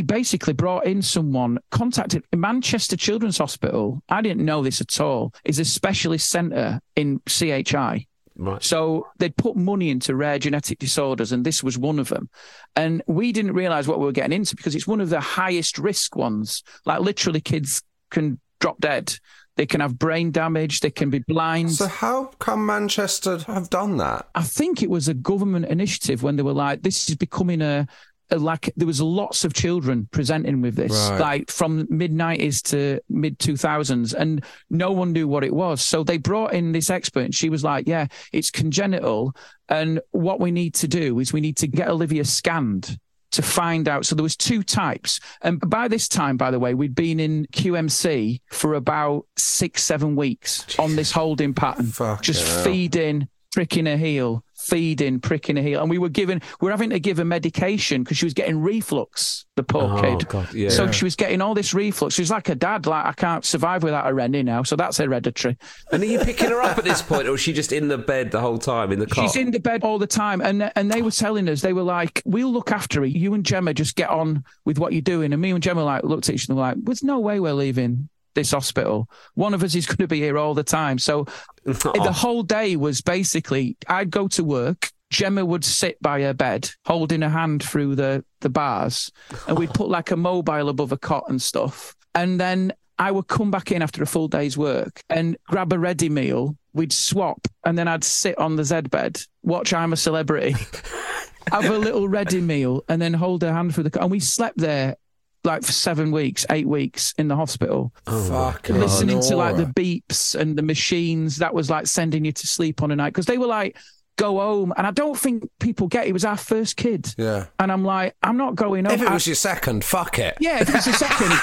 basically brought in someone, contacted Manchester Children's Hospital. I didn't know this at all. Is a specialist centre in C H I. Right. So they'd put money into rare genetic disorders, and this was one of them. And we didn't realise what we were getting into because it's one of the highest risk ones. Like literally kids can drop dead. They can have brain damage. They can be blind. So how come Manchester have done that? I think it was a government initiative when they were like, this is becoming a... like there was lots of children presenting with this, right. like from mid nineties to mid two thousands, and no one knew what it was. So they brought in this expert, and she was like, yeah, it's congenital. And what we need to do is we need to get Olivia scanned to find out. So there was two types. And by this time, by the way, we'd been in Q M C for about six, seven weeks Jeez. on this holding pattern, Fuck just hell. feeding, pricking her heel, feeding, pricking her heel. And we were given, we were having to give her medication because she was getting reflux, the poor Oh, kid. God, yeah. So she was getting all this reflux. She's like her dad, like, I can't survive without a Rennie now. So that's hereditary. And are you picking her up at this point, or is she just in the bed the whole time, in the cot? She's in the bed all the time. And and they were telling us, they were like, we'll look after her. You and Gemma just get on with what you're doing. And me and Gemma like looked at each other like, there's no way we're leaving this hospital. One of us is going to be here all the time. So Oh. the whole day was basically, I'd go to work, Gemma would sit by her bed, holding her hand through the, the bars, and we'd put like a mobile above a cot and stuff. And then I would come back in after a full day's work and grab a ready meal. We'd swap, and then I'd sit on the Z bed, watch I'm a Celebrity, have a little ready meal, and then hold her hand through the cot. And we slept there like for seven weeks, eight weeks in the hospital. Oh, fuck. Listening to like the Nora. beeps and the machines that was like sending you to sleep on a night. Because they were like, go home. And I don't think people get it. It was our first kid. Yeah. And I'm like, I'm not going home. If it I- was your second, fuck it. yeah, if it was a second.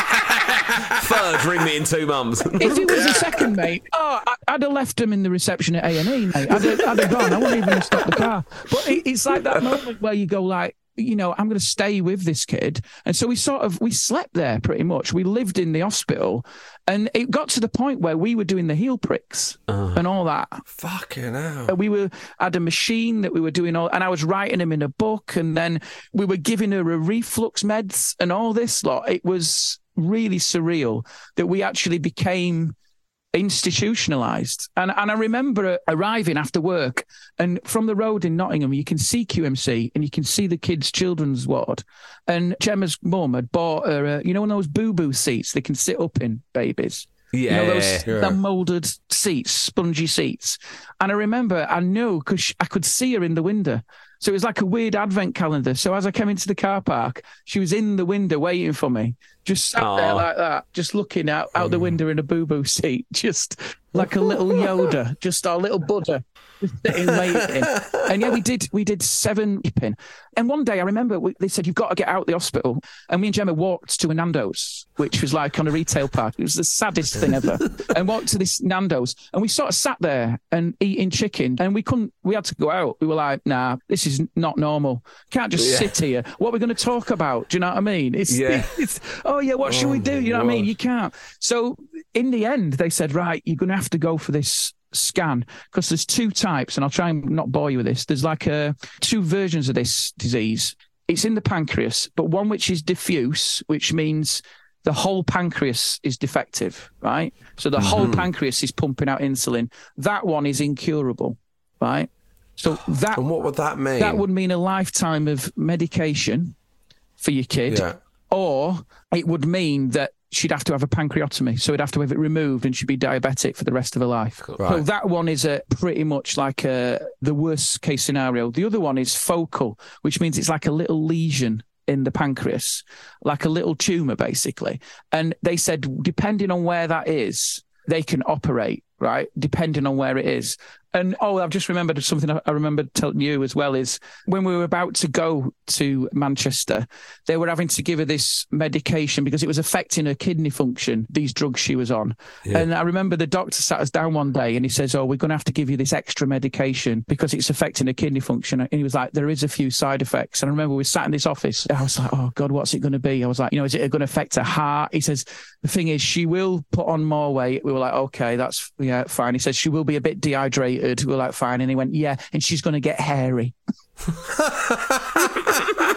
Third, ring me in two months. If it was a second, mate, oh, I, I'd have left him in the reception at A and E, mate. I'd have, I'd have gone. I wouldn't even have stopped the car. But it, it's like that moment where you go like, you know, I'm going to stay with this kid. And so we sort of, we slept there pretty much. We lived in the hospital, and it got to the point where we were doing the heel pricks and all that. Fucking hell. We were had a machine that we were doing all, and I was writing them in a book, and then we were giving her a reflux meds and all this lot. It was really surreal that we actually became institutionalized. And and I remember arriving after work, and from the road in Nottingham, you can see Q M C and you can see the kids' children's ward. And Gemma's mum had bought her, a, you know, one of those boo-boo seats they can sit up in, babies. Yeah. You know, those Yeah. the moulded seats, spongy seats. And I remember, I knew because I could see her in the window. So it was like a weird advent calendar. So as I came into the car park, she was in the window waiting for me, just sat Aw. there like that, just looking out, out the window in a boo-boo seat, just like a little Yoda, just our little Buddha, just sitting waiting. And yeah, we did we did seven pin. And one day I remember we, they said, you've got to get out of the hospital. And me and Gemma walked to a Nando's, which was like on a retail park. It was the saddest thing ever. And walked to this Nando's, and we sort of sat there and eating chicken, and we couldn't, we had to go out. We were like, nah, this is not normal. Can't just Yeah. sit here. What are we going to talk about? Do you know what I mean? It's, Yeah. it's oh yeah, what should Oh we do? my You know what I mean? God. You can't. So in the end, they said, right, you're going to have to go for this scan, because there's two types, and I'll try and not bore you with this. There's like a, two versions of this disease. It's in the pancreas, but one which is diffuse, which means the whole pancreas is defective, right? So the whole pancreas is pumping out insulin. That one is incurable, right? So that And what would that mean? that would mean a lifetime of medication for your kid, Yeah. or it would mean that she'd have to have a pancreotomy, so he'd have to have it removed, and she'd be diabetic for the rest of her life. So Right. that one is a pretty much like a, the worst case scenario. The other one is focal, which means it's like a little lesion in the pancreas, like a little tumor, basically. And they said, depending on where that is, they can operate, right? Depending on where it is. And oh, I've just remembered something I I remembered telling you as well, is when we were about to go to Manchester, they were having to give her this medication because it was affecting her kidney function, these drugs she was on. Yeah. And I remember the doctor sat us down one day and he says, oh, we're going to have to give you this extra medication because it's affecting her kidney function. And he was like, there is a few side effects. And I remember we sat in this office. I was like, oh God, what's it going to be? I was like, you know, is it going to affect her heart? He says, the thing is, she will put on more weight. We were like, okay, that's, yeah, fine. He says, she will be a bit dehydrated. We were like, fine. And he went, yeah, and she's going to get hairy. When I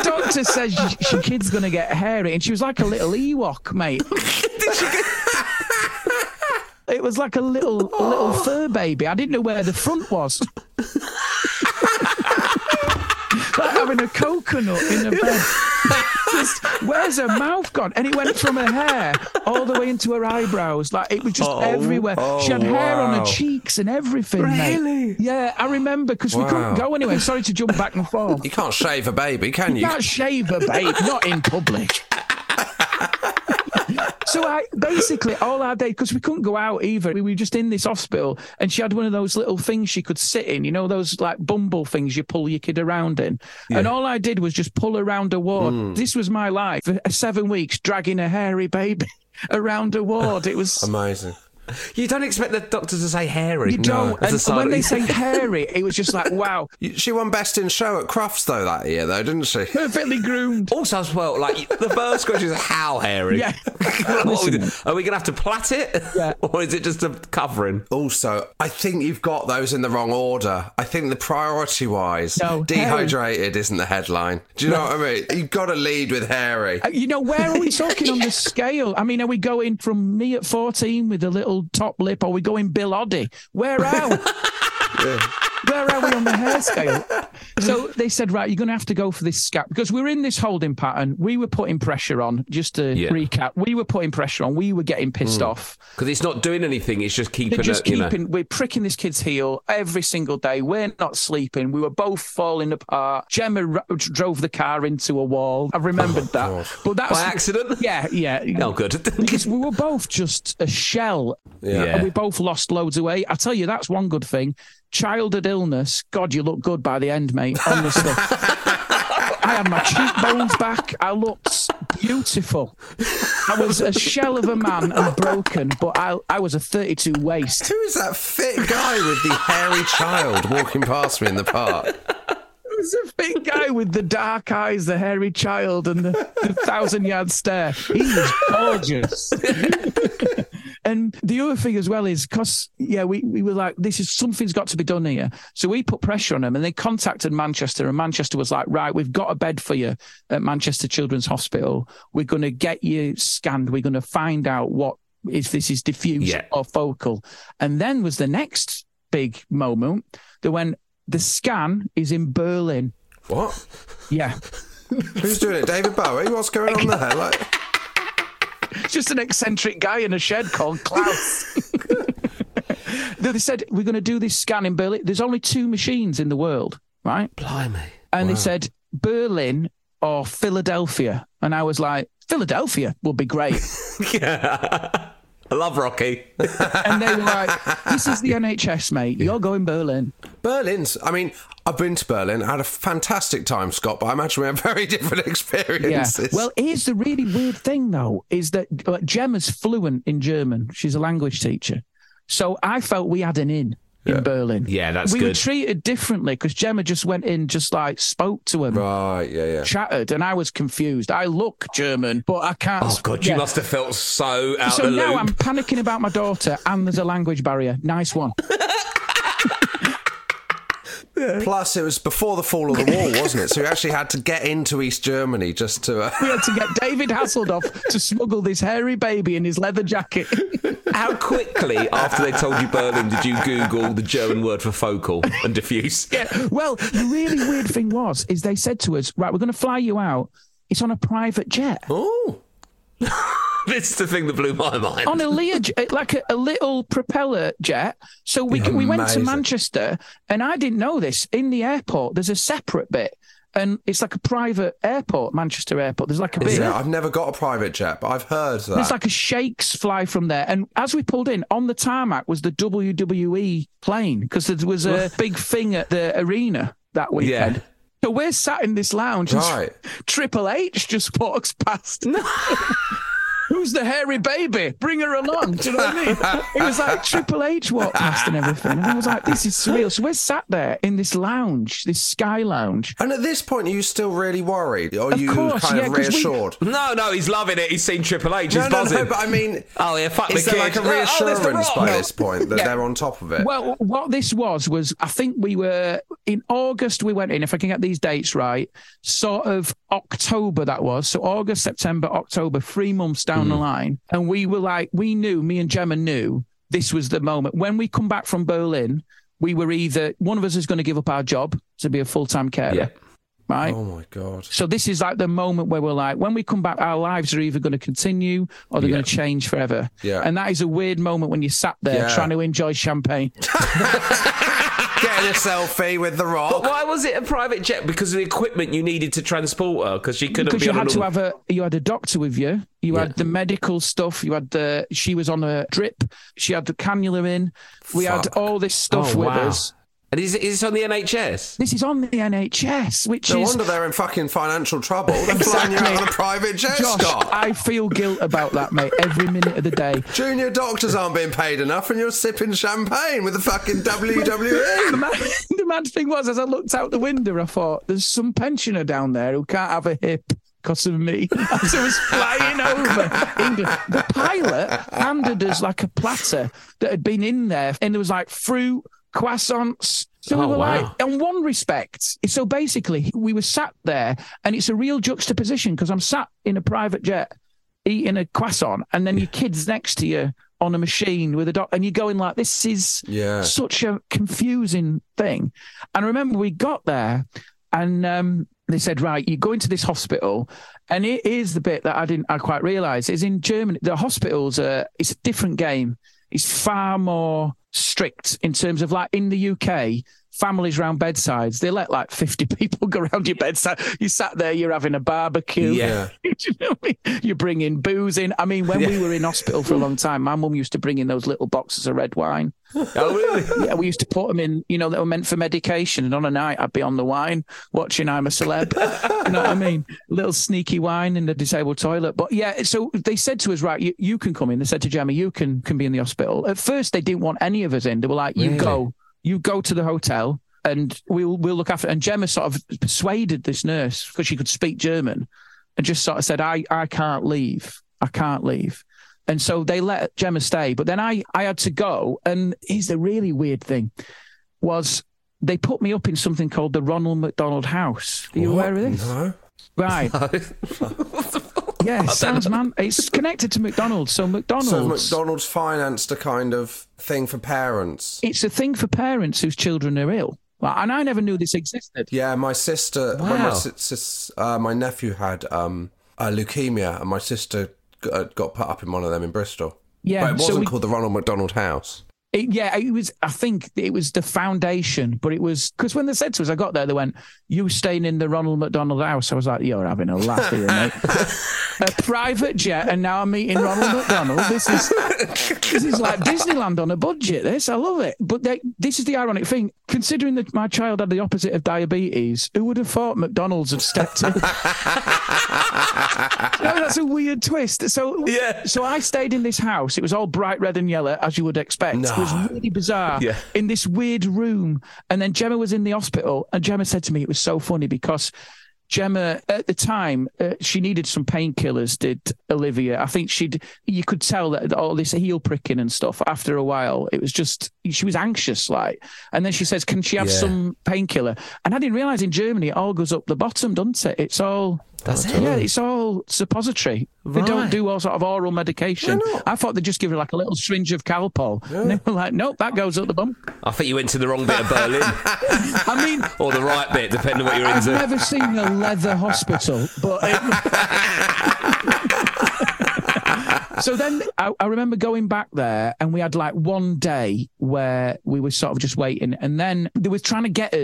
doctor says she, she kid's going to get hairy, and she was like a little Ewok, mate. It was like a little a little fur baby. I didn't know where the front was. Like having a coconut in a bed. Just, where's her mouth gone? And it went from her hair all the way into her eyebrows. Like it was just Oh, everywhere. oh, she had hair on her wow. cheeks and everything, Really? mate. Yeah, I remember because we Wow. couldn't go anywhere. Sorry to jump back and forth. You can't shave a baby, can you? You can't shave a babe, not in public. So I basically all our day, because we couldn't go out either, we were just in this hospital, and she had one of those little things she could sit in, you know, those like bumble things you pull your kid around in. Yeah. And all I did was just pull around a ward. Mm. This was my life for seven weeks, dragging a hairy baby around a ward. It was amazing. You don't expect the doctor to say hairy. You don't. No, and when they say hairy, it was just like, wow. She won Best in Show at Crufts, though, that year, though, didn't she? Perfectly groomed. Also, as well, like, the first question is how hairy? Yeah. What are, we, are we going to have to plait it? Yeah. Or is it just a covering? Also, I think you've got those in the wrong order. I think the priority-wise, no, dehydrated hairy. Isn't the headline. Do you know no. what I mean? You've got to lead with hairy. Uh, you know, where are we talking on the scale? I mean, are we going from me at fourteen with a little top lip, or are we going Bill Oddie? Where are we? Yeah. Where are we on the hair scale? So they said, right, you're going to have to go for this scalp. Because we were in this holding pattern. We were putting pressure on. Just to yeah. recap, we were putting pressure on. We were getting pissed mm. off. Because it's not doing anything. It's just keeping They're just it, keeping, you know. We're pricking this kid's heel every single day. We're not sleeping. We were both falling apart. Gemma r- drove the car into a wall. I remembered oh, that. God. But that's, By accident? Yeah, yeah. No, good. Because we were both just a shell. Yeah. And we both lost loads of weight. I tell you, that's one good thing. Childhood illness, God, you look good by the end, mate, honestly. I had my cheekbones back. I looked beautiful. I was a shell of a man and broken, but I, I was a thirty-two waist. Who is that fit guy with the hairy child walking past me in the park? It was a fit guy with the dark eyes, the hairy child, and the, the thousand-yard stare. He was gorgeous. And the other thing as well is, because, yeah, we, we were like, this is, something's got to be done here. So we put pressure on them, and they contacted Manchester, and Manchester was like, right, we've got a bed for you at Manchester Children's Hospital. We're going to get you scanned. We're going to find out what, if this is diffuse yeah. or focal. And then was the next big moment that when the scan is in Berlin. What? Yeah. Who's doing it? David Bowie? What's going on there? Like... Just an eccentric guy in a shed called Klaus. They said, we're going to do this scan in Berlin. There's only two machines in the world, right? Blimey. And wow. they said, Berlin or Philadelphia. And I was like, Philadelphia would be great. Yeah. I love Rocky. And they were like, this is the N H S, mate. You're going Berlin. Berlin's, I mean, I've been to Berlin. I had a fantastic time, Scott, but I imagine we have very different experiences. Yeah. Well, here's the really weird thing, though, is that like, Gemma's fluent in German. She's a language teacher. So I felt we had an in. In yeah. Berlin. Yeah, that's we good. We were treated differently because Gemma just went in, just like spoke to him. Right, yeah, yeah. Chatted, and I was confused. I look German, but I can't. Oh, God, yeah. you must have felt so out so of the loop. So now I'm panicking about my daughter, and there's a language barrier. Nice one. Yeah. Plus, it was before the fall of the wall, wasn't it? So we actually had to get into East Germany just to... Uh... We had to get David Hasselhoff to smuggle this hairy baby in his leather jacket. How quickly after they told you Berlin did you Google the German word for focal and diffuse? Yeah. Well, the really weird thing was, is they said to us, right, we're going to fly you out. It's on a private jet. Oh. This is the thing that blew my mind. On a Lear, like a, a little propeller jet. So we we went to Manchester, and I didn't know this. In the airport, there's a separate bit, and it's like a private airport, Manchester Airport. There's like a bit. Yeah, I've never got a private jet, but I've heard that. There's like a shakes fly from there. And as we pulled in, on the tarmac was the W W E plane, because there was a big thing at the arena that weekend. Yeah. So we're sat in this lounge, right. and Triple H just walks past. who's the hairy baby? Bring her along. Do you know what I mean? It was like Triple H walked past and everything. And I was like, this is surreal. So we're sat there in this lounge, this sky lounge. And at this point, are you still really worried? Or are Of you course, kind yeah, of 'cause we- reassured? No, no, he's loving it. He's seen Triple H. He's No, no, buzzing. no, but I mean, oh, yeah, fuck is the there kid. like a Oh, there's The reassurance Rock. by No. this point that Yeah. they're on top of it? Well, what this was, was I think we were in August, we went in, if I can get these dates right, sort of October that was. So August, September, October, three months down Mm. the line. And we were like, we knew, me and Gemma knew this was the moment. When we come back from Berlin, we were either, one of us is going to give up our job to be a full-time carer. Yeah. Right. Oh my God. So this is like the moment where we're like, when we come back, our lives are either going to continue or they're Yeah. going to change forever. Yeah. And that is a weird moment when you sat there Yeah. trying to enjoy champagne. Getting a selfie with The But Rock. why was it a private jet? Because of the equipment you needed to transport her, because she couldn't Because be you on had a to normal- have a, you had a doctor with you. You Yeah. had the medical stuff. You had the, she was on a drip. She had the cannula in. We had Fuck. all this stuff Oh, with wow. us. And is, is this on the N H S? This is on the N H S, which No is. wonder they're in fucking financial trouble. They're flying you out on a private jet, Josh, Scott. I feel guilt about that, mate, every minute of the day. Junior doctors aren't being paid enough and you're sipping champagne with the fucking W W The E. mad, the mad thing was, as I looked out the window, I thought, there's some pensioner down there who can't have a hip because of me. As I was flying over England. The pilot handed us like a platter that had been in there, and there was like fruit, croissants. So we Oh, were wow. like, in one respect, so basically, we were sat there, and it's a real juxtaposition because I'm sat in a private jet eating a croissant, and then your kid's next to you on a machine with a doc, and you're going like, this is Yeah. such a confusing thing. And I remember we got there, and um, they said, right, you go into this hospital, and it is the bit that I didn't I quite realise is in Germany, the hospitals are, it's a different game. It's far more strict in terms of, like, in the U K, families round bedsides, they let like fifty people go around your bedside. You sat there, you're having a barbecue. Yeah. Do you know what I mean? You're bringing booze in. I mean, when we were in hospital for a long time, my mum used to bring in those little boxes of red wine. Oh, really? Yeah, we used to put them in, you know, that were meant for medication. And on a night, I'd be on the wine watching I'm a Celeb. You know what I mean? Little sneaky wine in the disabled toilet. But yeah, so they said to us, right, you, you can come in. They said to Gemma, you can, can be in the hospital. At first, they didn't want any of us in. They were like, you Really? go, you go to the hotel and we'll, we'll look after it. And Gemma sort of persuaded this nurse because she could speak German and just sort of said, I, I can't leave. I can't leave. And so they let Gemma stay. But then I, I had to go. And here's the really weird thing was they put me up in something called the Ronald McDonald House. Are you What? aware of this? No. Right. Yeah, it sounds, man. It's connected to McDonald's. So McDonald's, So McDonald's financed a kind of thing for parents. it's a thing for parents whose children are ill. Like, and I never knew this existed. Yeah, my sister, when my Wow. sis, sis, uh, my nephew had um, uh, leukemia, and my sister got, got put up in one of them in Bristol. Yeah, but it so wasn't we- called the Ronald McDonald House. It, yeah, it was. I think it was the foundation, but it was because when they said to us, I got there, they went, "You staying in the Ronald McDonald House?" I was like, "You're having a laugh here, mate." A private jet, and now I'm meeting Ronald McDonald. This is this is like Disneyland on a budget. This, I love it. But they, this is the ironic thing. Considering that my child had the opposite of diabetes, who would have thought McDonald's had stepped in? No, that's a weird twist. So, Yeah. so I stayed in this house. It was all bright red and yellow, as you would expect. No. It was really bizarre. Yeah. In this weird room. And then Gemma was in the hospital, and Gemma said to me, it was so funny because Gemma, at the time, uh, she needed some painkillers, did Olivia. I think she'd, you could tell that all this heel pricking and stuff, after a while, it was just, she was anxious, like. And then she says, can she have Yeah. some painkiller? And I didn't realise in Germany, it all goes up the bottom, doesn't it? It's all... Does it? Yeah, it's all suppository. They don't Right. do all sort of oral medication. I thought they'd just give her like a little syringe of Calpol. And they were like, nope, that goes up the bum. I think you went to the wrong bit of Berlin. I mean, Or the right bit, depending on what you're I've into. never seen a leather hospital, but... It... So then I, I remember going back there, and we had like one day where we were sort of just waiting, and then they were trying to get us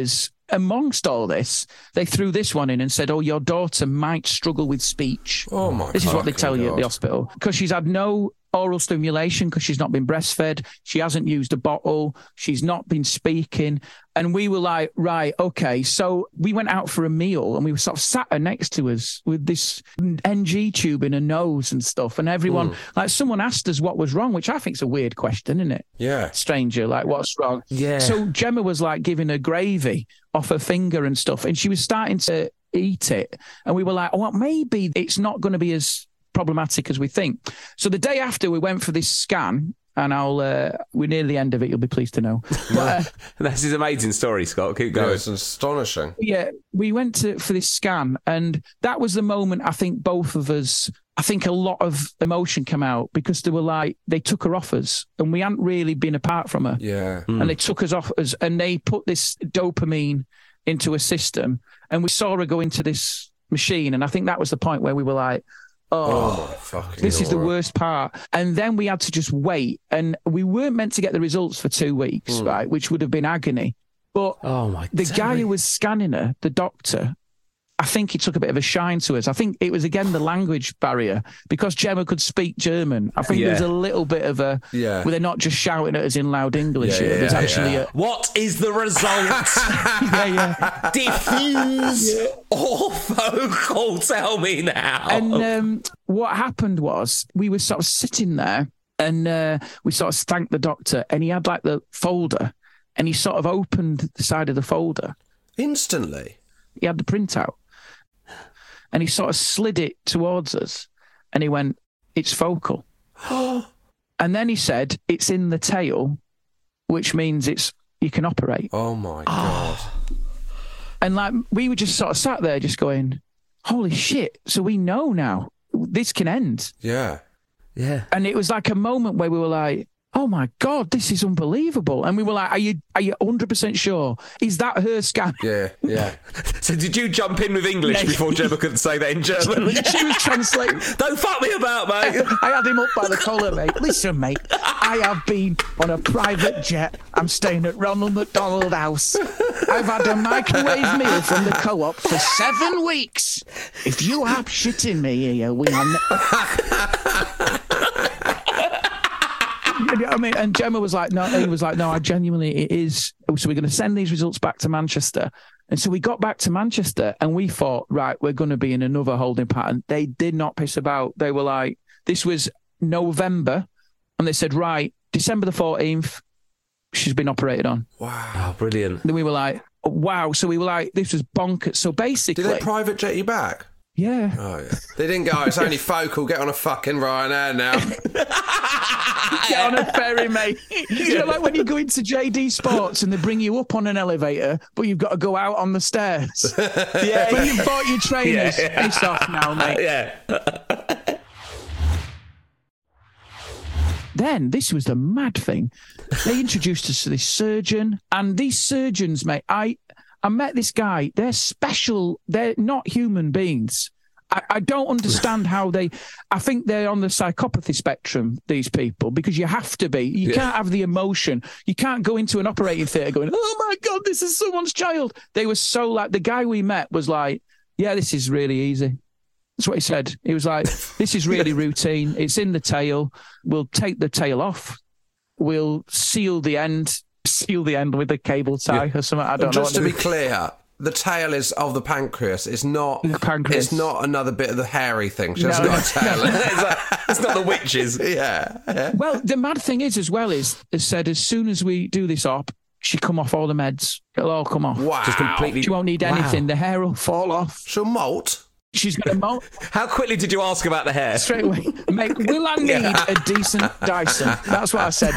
amongst all this, they threw this one in and said, oh, your daughter might struggle with speech. Oh, my This is what they fucking tell you at the God. hospital. Because she's had no oral stimulation, because she's not been breastfed. She hasn't used a bottle. She's not been speaking. And we were like, right, okay. So we went out for a meal and we were sort of sat her next to us with this N G tube in her nose and stuff. And everyone, Mm. like someone asked us what was wrong, which I think is a weird question, isn't it? Yeah. Stranger, like what's wrong? Yeah. So Gemma was like giving her gravy off her finger and stuff. And she was starting to eat it. And we were like, oh, well, maybe it's not going to be as problematic as we think. So the day after we went for this scan, and I'll uh, we're near the end of it, you'll be pleased to know. But, uh, This is an amazing story, Scott. Keep No, going. it's astonishing. yeah, we went to for this scan, and that was the moment I think both of us, I think a lot of emotion came out, because they were like, they took her off us, and we hadn't really been apart from her. Yeah. And they took us off us, and they put this dopamine into a system, and we saw her go into this machine, and I think that was the point where we were like, Oh, oh, my fucking this is the Lord. worst part. And then we had to just wait, and we weren't meant to get the results for two weeks, Mm. right, which would have been agony. But Oh, my the days. guy who was scanning her, the doctor, I think he took a bit of a shine to us. I think it was, again, the language barrier, because Gemma could speak German. I think Yeah. there was a little bit of a, Yeah. where they're not just shouting at us in loud English. Yeah, here. There's yeah, actually yeah. What is the result? a, yeah, yeah. Diffuse or vocal? Tell me now. And um, what happened was we were sort of sitting there, and uh, we sort of thanked the doctor, and he had like the folder, and he sort of opened the side of the folder. Instantly. He had the printout, and he sort of slid it towards us, and he went, it's focal. And then he said, it's in the tail, which means it's you can operate. Oh, my God. And like we were just sort of sat there just going, holy shit, so we know now this can end. Yeah. yeah. And it was like a moment where we were like, oh my God, this is unbelievable. And we were like, are you are you one hundred percent sure? Is that her scan? Yeah. Yeah. So did you jump in with English Yeah. before Gemma could say that in German? She was translating. Don't fuck me about, mate. I had him up by the collar, mate. Listen, mate, I have been on a private jet. I'm staying at Ronald McDonald House. I've had a microwave meal from the co-op for seven weeks. If you have shit in me here, we are... Ne- I mean, and Gemma was like, no, he was like, no, I genuinely, it is. So we're going to send these results back to Manchester. And so we got back to Manchester, and we thought, right, we're going to be in another holding pattern. They did not piss about. They were like, this was November, and they said, right, December the fourteenth, she's been operated on. Wow. Oh, brilliant. Then we were like, wow. So we were like, this was bonkers. So basically, Did they private jet you back? yeah. Oh, yeah. They didn't go, oh, it's only focal, get on a fucking Ryanair now. Get on a ferry, mate. You know, like when you go into J D Sports and they bring you up on an elevator, but you've got to go out on the stairs. Yeah. When you've bought your trainers, Yeah, yeah. piss off now, mate. Yeah. Then, this was the mad thing. They introduced us to this surgeon, and these surgeons, mate, I, I met this guy. They're special. They're not human beings. I, I don't understand how they... I think they're on the psychopathy spectrum, these people, because you have to be. You Yeah. can't have the emotion. You can't go into an operating theatre going, oh, my God, this is someone's child. They were so like... The guy we met was like, yeah, this is really easy. That's what he said. He was like, this is really routine. It's in the tail. We'll take the tail off. We'll seal the end, seal the end with a cable tie or something. I don't know. Just what to they- be clear, the tail is of the pancreas. It's not. The pancreas. It's not another bit of the hairy thing. It's just No. got a tail. it's, like, it's not the witches. yeah. yeah. Well, the mad thing is, as well, is, is said as soon as we do this op, she come off all the meds. It'll all come off. Wow. Just completely. She won't need anything. The hair will fall off. She'll molt. She's going to molt How quickly did you ask about the hair? straight away. Mate, will I need a decent Dyson? That's what I said.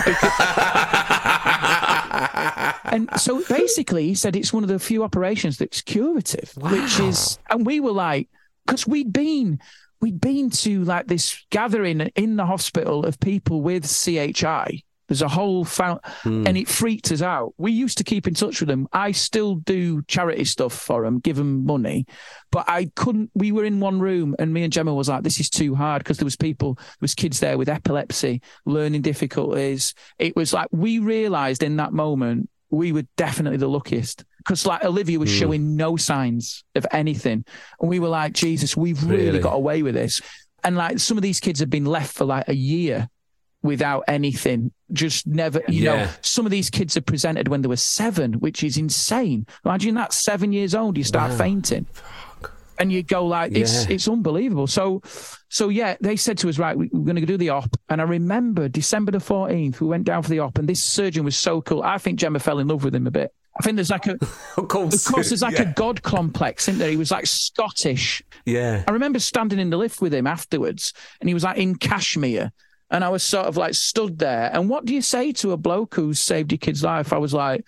And so basically, he said it's one of the few operations that's curative, which is, and we were like, because we'd been, we'd been to like this gathering in the hospital of people with C H I. There's a whole found, and it freaked us out. We used to keep in touch with them. I still do charity stuff for them, give them money, but I couldn't. We were in one room, and me and Gemma was like, "This is too hard," because there was people, there was kids there with epilepsy, learning difficulties. It was like we realised in that moment we were definitely the luckiest because like Olivia was mm. showing no signs of anything. And we were like, Jesus, we've really, really got away with this. And like some of these kids have been left for like a year without anything, just never, you yeah. know, some of these kids are presented when they were seven, which is insane. Imagine that, seven years old, you start wow. fainting. And you go like, it's yeah. it's unbelievable. So, so yeah, they said to us, right, we, we're going to do the op. And I remember December the fourteenth, we went down for the op, and this surgeon was so cool. I think Gemma fell in love with him a bit. I think there's like a, of course, of course there's like yeah. a God complex, isn't there? He was like Scottish. Yeah. I remember standing in the lift with him afterwards, and he was like in cashmere. And I was sort of like stood there. And what do you say to a bloke who's saved your kid's life? I was like,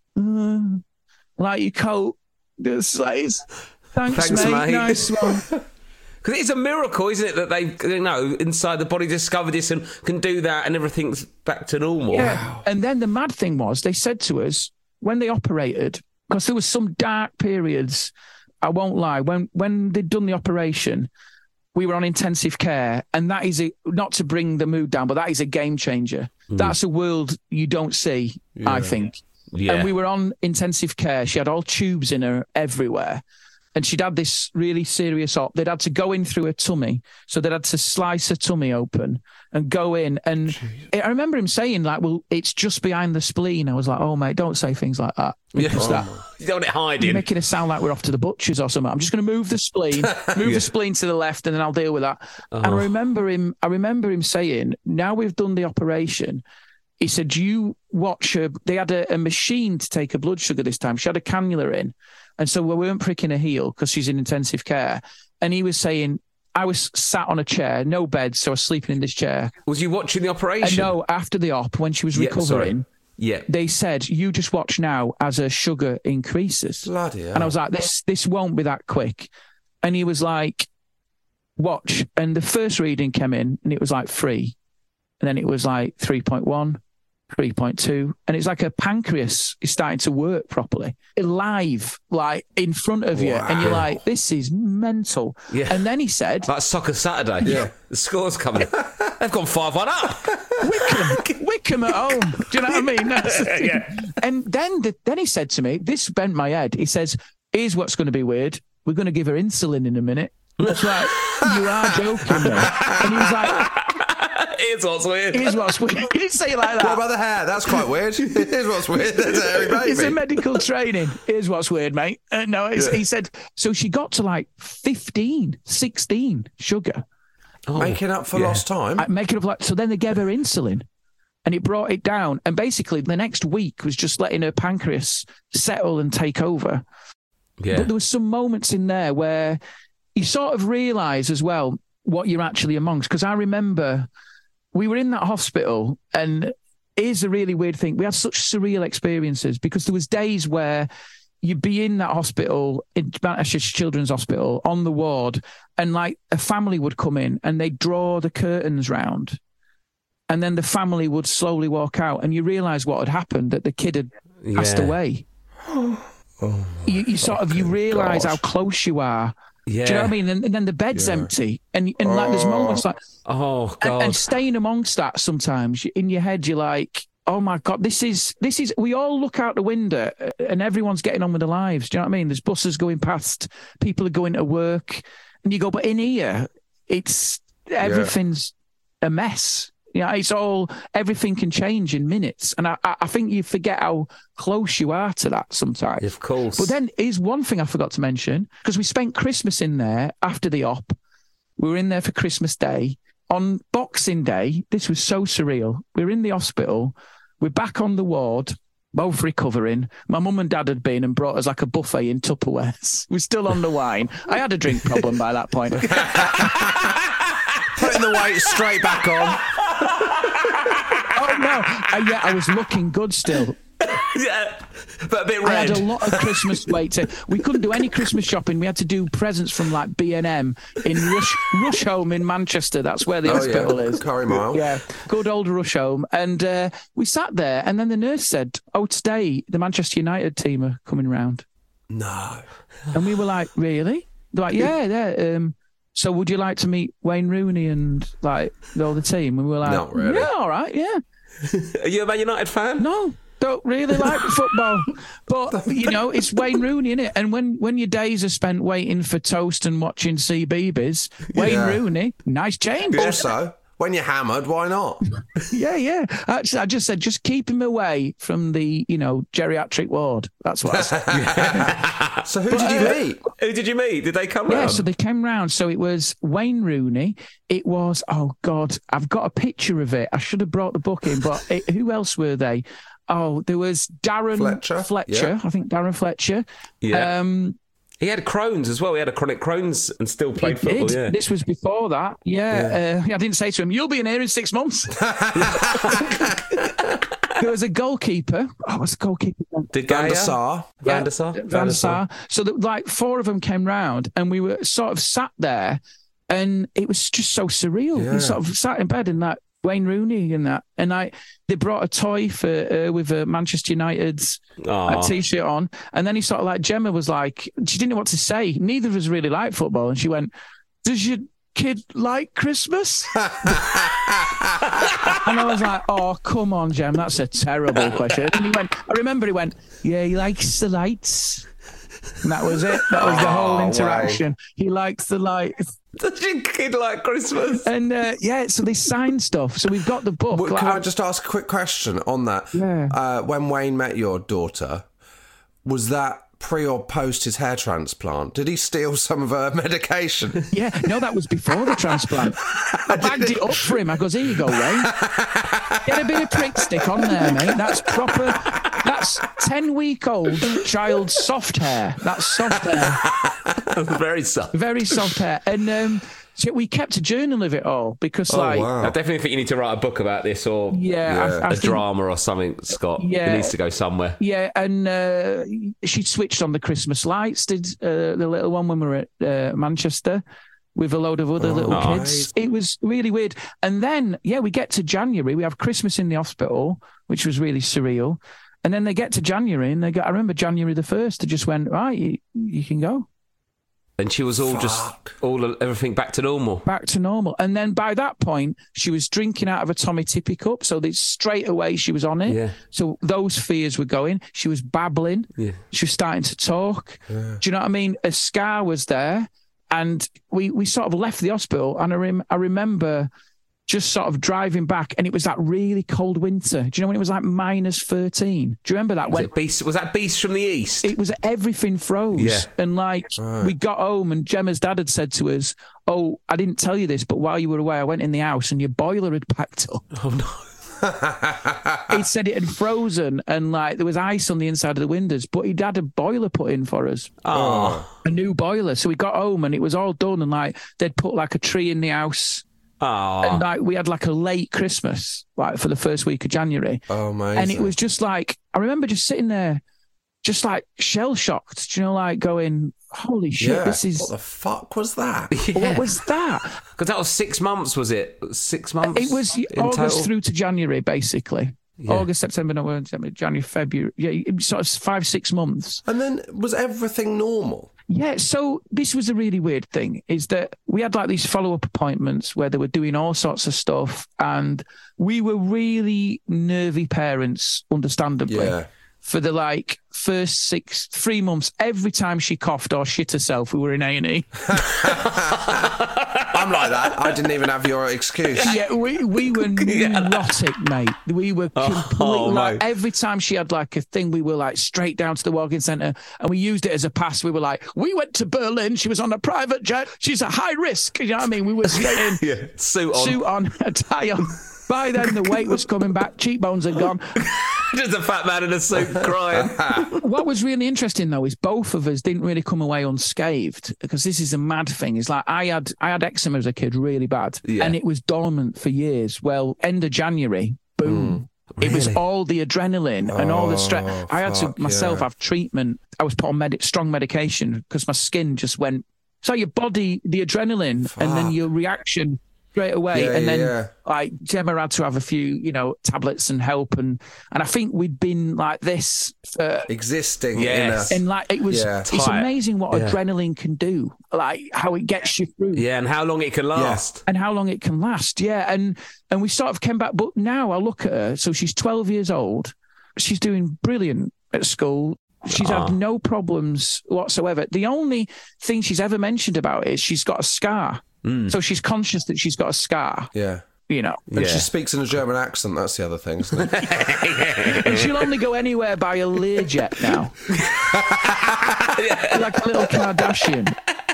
mm, like your coat. Just like, thanks, Thanks mate. mate. Nice one. Because it's a miracle, isn't it, that they, you know, inside the body discovered this and can do that and everything's back to normal. Yeah. Wow. And then the mad thing was, they said to us when they operated, because there was some dark periods, I won't lie, when when they'd done the operation, we were on intensive care, and that is a, not to bring the mood down, but that is a game changer. Mm. That's a world you don't see, yeah. I think. Yeah. And we were on intensive care. She had all tubes in her everywhere. And she'd had this really serious op. They'd had to go in through her tummy. So they'd had to slice her tummy open and go in. And Jeez. I remember him saying, like, well, it's just behind the spleen. I was like, oh, mate, don't say things like that. Because yeah. that, oh, you don't want it hiding. You're making it sound like we're off to the butchers or something. I'm just going to move the spleen, move yeah. the spleen to the left, and then I'll deal with that. Oh. And I remember him, I remember him saying, now we've done the operation, he said, you watch her. They had a, a machine to take her blood sugar this time. She had a cannula in. And so we weren't pricking her heel because she's in intensive care. And he was saying, I was sat on a chair, no bed, so I was sleeping in this chair. Was you watching the operation? And no, after the op, when she was recovering, yeah, yeah. they said, you just watch now as her sugar increases. Bloody hell. And I was like, this, this won't be that quick. And he was like, watch. And the first reading came in and it was like three. And then it was like three point one. three point two, and it's like a pancreas is starting to work properly live, like in front of you, wow. and you're like, this is mental. Yeah. And then he said, like Soccer Saturday, yeah, the score's coming. They've gone five one up. Wickham, Wickham at home. Do you know what I mean? That's the yeah. And then, the, then he said to me, this bent my head. He says, "Here's what's going to be weird. We're going to give her insulin in a minute." That's like, you are joking, man. And he was like, here's what's weird. Here's what's weird. He didn't say it like that. What about the hair? That's quite weird. Here's what's weird. That's a hairy baby. It's a medical training. Here's what's weird, mate. Uh, no, it's, yeah. he said, so she got to like fifteen, sixteen sugar. Oh, making up for yeah. lost time? Uh, making up for like, so then they gave her insulin and it brought it down. And basically the next week was just letting her pancreas settle and take over. Yeah. But there was some moments in there where you sort of realise as well what you're actually amongst. Because I remember we were in that hospital, and here's a really weird thing. We had such surreal experiences because there was days where you'd be in that hospital, in Manchester Children's Hospital, on the ward, and like a family would come in and they'd draw the curtains round, and then the family would slowly walk out, and you realise what had happened, that the kid had yeah. passed away. oh you, you sort of, you realise how close you are. Yeah. Do you know what I mean? And, and then the bed's yeah. empty, and and oh. like there's moments like, oh god, and, and staying amongst that sometimes in your head, you're like, oh my god, this is this is. We all look out the window, and everyone's getting on with their lives. Do you know what I mean? There's buses going past, people are going to work, and you go, but in here, it's everything's yeah. a mess. Yeah, it's all, everything can change in minutes. And I, I think you forget how close you are to that sometimes. Of course. But then here's one thing I forgot to mention, because we spent Christmas in there after the op. We were in there for Christmas Day. On Boxing Day, this was so surreal. We were in the hospital. We're back on the ward, both recovering. My mum and dad had been and brought us like a buffet in Tupperwares. We're still on the wine. I had a drink problem by that point. Putting the weight straight back on. Oh no! Uh, yeah, I was looking good still. Yeah, but a bit red. I had a lot of Christmas weight. To, we couldn't do any Christmas shopping. We had to do presents from like B and M in Rush, Rusholme in Manchester. That's where the oh, hospital yeah. is. Curry Mile. Yeah, good old Rusholme. And uh, we sat there, and then the nurse said, "Oh, today the Manchester United team are coming round." No. And we were like, "Really?" They're like, "Yeah, yeah." Um, so would you like to meet Wayne Rooney and like all the team? And we were like, not really. "Yeah, all right, yeah." Are you a Man United fan? No. don't really like football. But, you know, it's Wayne Rooney, innit? And when, when your days are spent waiting for toast and watching C B B S, Wayne Yeah. Rooney, nice change. Also, when you're hammered, why not? Yeah, yeah. Actually, I just said, just keep him away from the, you know, geriatric ward. That's what I said. So who did you meet? Who did you meet? Did they come Yeah, round? so they came round. So it was Wayne Rooney. It was, oh, God, I've got a picture of it. I should have brought the book in, but it, who else were they? Oh, there was Darren Fletcher, Fletcher. yeah. I think Darren Fletcher. Yeah. Um, He had Crohn's as well. He had a chronic Crohn's and still he played football. did. Yeah. This was before that. Yeah. Uh, I didn't say to him, you'll be in here in six months. There was a goalkeeper. Oh, what's the goalkeeper? Did Van der Gaya? Sar. Van der Sar? Van der Sar. So that, like four of them came round and we were sort of sat there and it was just so surreal. Yeah. We sort of sat in bed and that Wayne Rooney and that. And I, they brought a toy for uh, with uh, Manchester United's Aw. uh, t-shirt on. And then he sort of like, Gemma was like, she didn't know what to say. Neither of us really liked football. And she went, does your kid like Christmas? And I was like, oh, come on, Jem, that's a terrible question. And he went, I remember he went, yeah, he likes the lights. And that was it. That was the whole Oh, interaction. He likes the lights. Does your kid like Christmas? And uh, yeah, so they signed stuff. So we've got the book. Well, Like, can I just ask a quick question on that? Yeah. Uh, when Wayne met your daughter, was that pre or post his hair transplant? Did he steal some of her medication? Yeah, no, that was before the transplant. I bagged it up for him. I goes, here you go, Wayne. Get a bit of prick stick on there, mate. That's proper. That's ten-week-old child soft hair. That's soft hair. Very soft. Very soft hair. And um, so we kept a journal of it all because, Oh, like, wow. I definitely think you need to write a book about this or yeah, Yeah. I, I a think- drama or something, Scott. Yeah. It needs to go somewhere. Yeah, and uh, she switched on the Christmas lights, did uh, the little one when we were at uh, Manchester with a load of other little nice. kids. It was really weird. And then, yeah, we get to January. We have Christmas in the hospital, which was really surreal. And then they get to January, and they go, I remember January the first, they just went, right, you, you can go. And she was all just Fuck. all everything back to normal. Back to normal. And then by that point, she was drinking out of a Tommy Tippy cup. So that straight away she was on it. Yeah. So those fears were going. She was babbling. Yeah. She was starting to talk. Do you know what I mean? A scar was there. And we, we sort of left the hospital. And I, rem- I remember just sort of driving back. And it was that really cold winter. Do you know when it was like minus thirteen? Do you remember that? Was, When it Beast, was that Beast from the East? it was everything froze. Yeah. And like we got home and Gemma's dad had said to us, oh, I didn't tell you this, but while you were away, I went in the house and your boiler had packed up. oh, no. He said it had frozen and like there was ice on the inside of the windows, but he'd had a boiler put in for us. Oh. A new boiler. So we got home and it was all done and like they'd put like a tree in the house. Oh. And like we had like a late Christmas, like for the first week of January. Oh, amazing. And it was just like, I remember just sitting there, just like shell shocked, do you know, like going, holy shit, yeah. this is, What the fuck was that? what was that? Because that was six months, was it? Six months? It was in August total? through to January, basically. Yeah. August, September, November, December, January, February. Yeah, it was sort of five, six months. And then was everything normal? Yeah, so this was a really weird thing, is that we had like these follow-up appointments where they were doing all sorts of stuff, and we were really nervy parents, understandably. Yeah. For the like first six, three months, every time she coughed or shit herself, we were in A and E. I'm like that. I didn't even have your excuse. Yeah, we, we were neurotic, mate. We were completely Oh, like mate. every time she had like a thing, we were like straight down to the walk-in centre, and we used it as a pass. We were like, we went to Berlin. She was on a private jet. She's a high risk. You know what I mean? We were straight in, Yeah. Suit on. suit on, a tie on. By then, the weight was coming back. Cheekbones had gone. Just a fat man in a suit crying. What was really interesting though is both of us didn't really come away unscathed, because this is a mad thing. It's like I had I had eczema as a kid really bad, Yeah. and it was dormant for years. Well, end of January, boom. It was Really? all the adrenaline and all the stress. Oh, I had to fuck, myself yeah. have treatment. I was put on med- strong medication because my skin just went. So your body, the adrenaline, and then Fuck. your reaction straight away, Yeah, and then yeah. like Gemma had to have a few, you know, tablets and help, and and I think we'd been like this for. Existing Yes. in a... And like it was, Yeah. it's Tight. amazing what Yeah. adrenaline can do, like how it gets you through, Yeah, and how long it can last. and how long it can last. Yeah, and and we sort of came back, but now I look at her. So she's twelve years old. she's doing brilliant at school. She's Ah. had no problems whatsoever. The only thing she's ever mentioned about it is she's got a scar. Mm. So she's conscious that she's got a scar, Yeah. you know. And Yeah. she speaks in a German accent. That's the other thing, isn't it? And she'll only go anywhere by a Learjet now. Like a little Kardashian.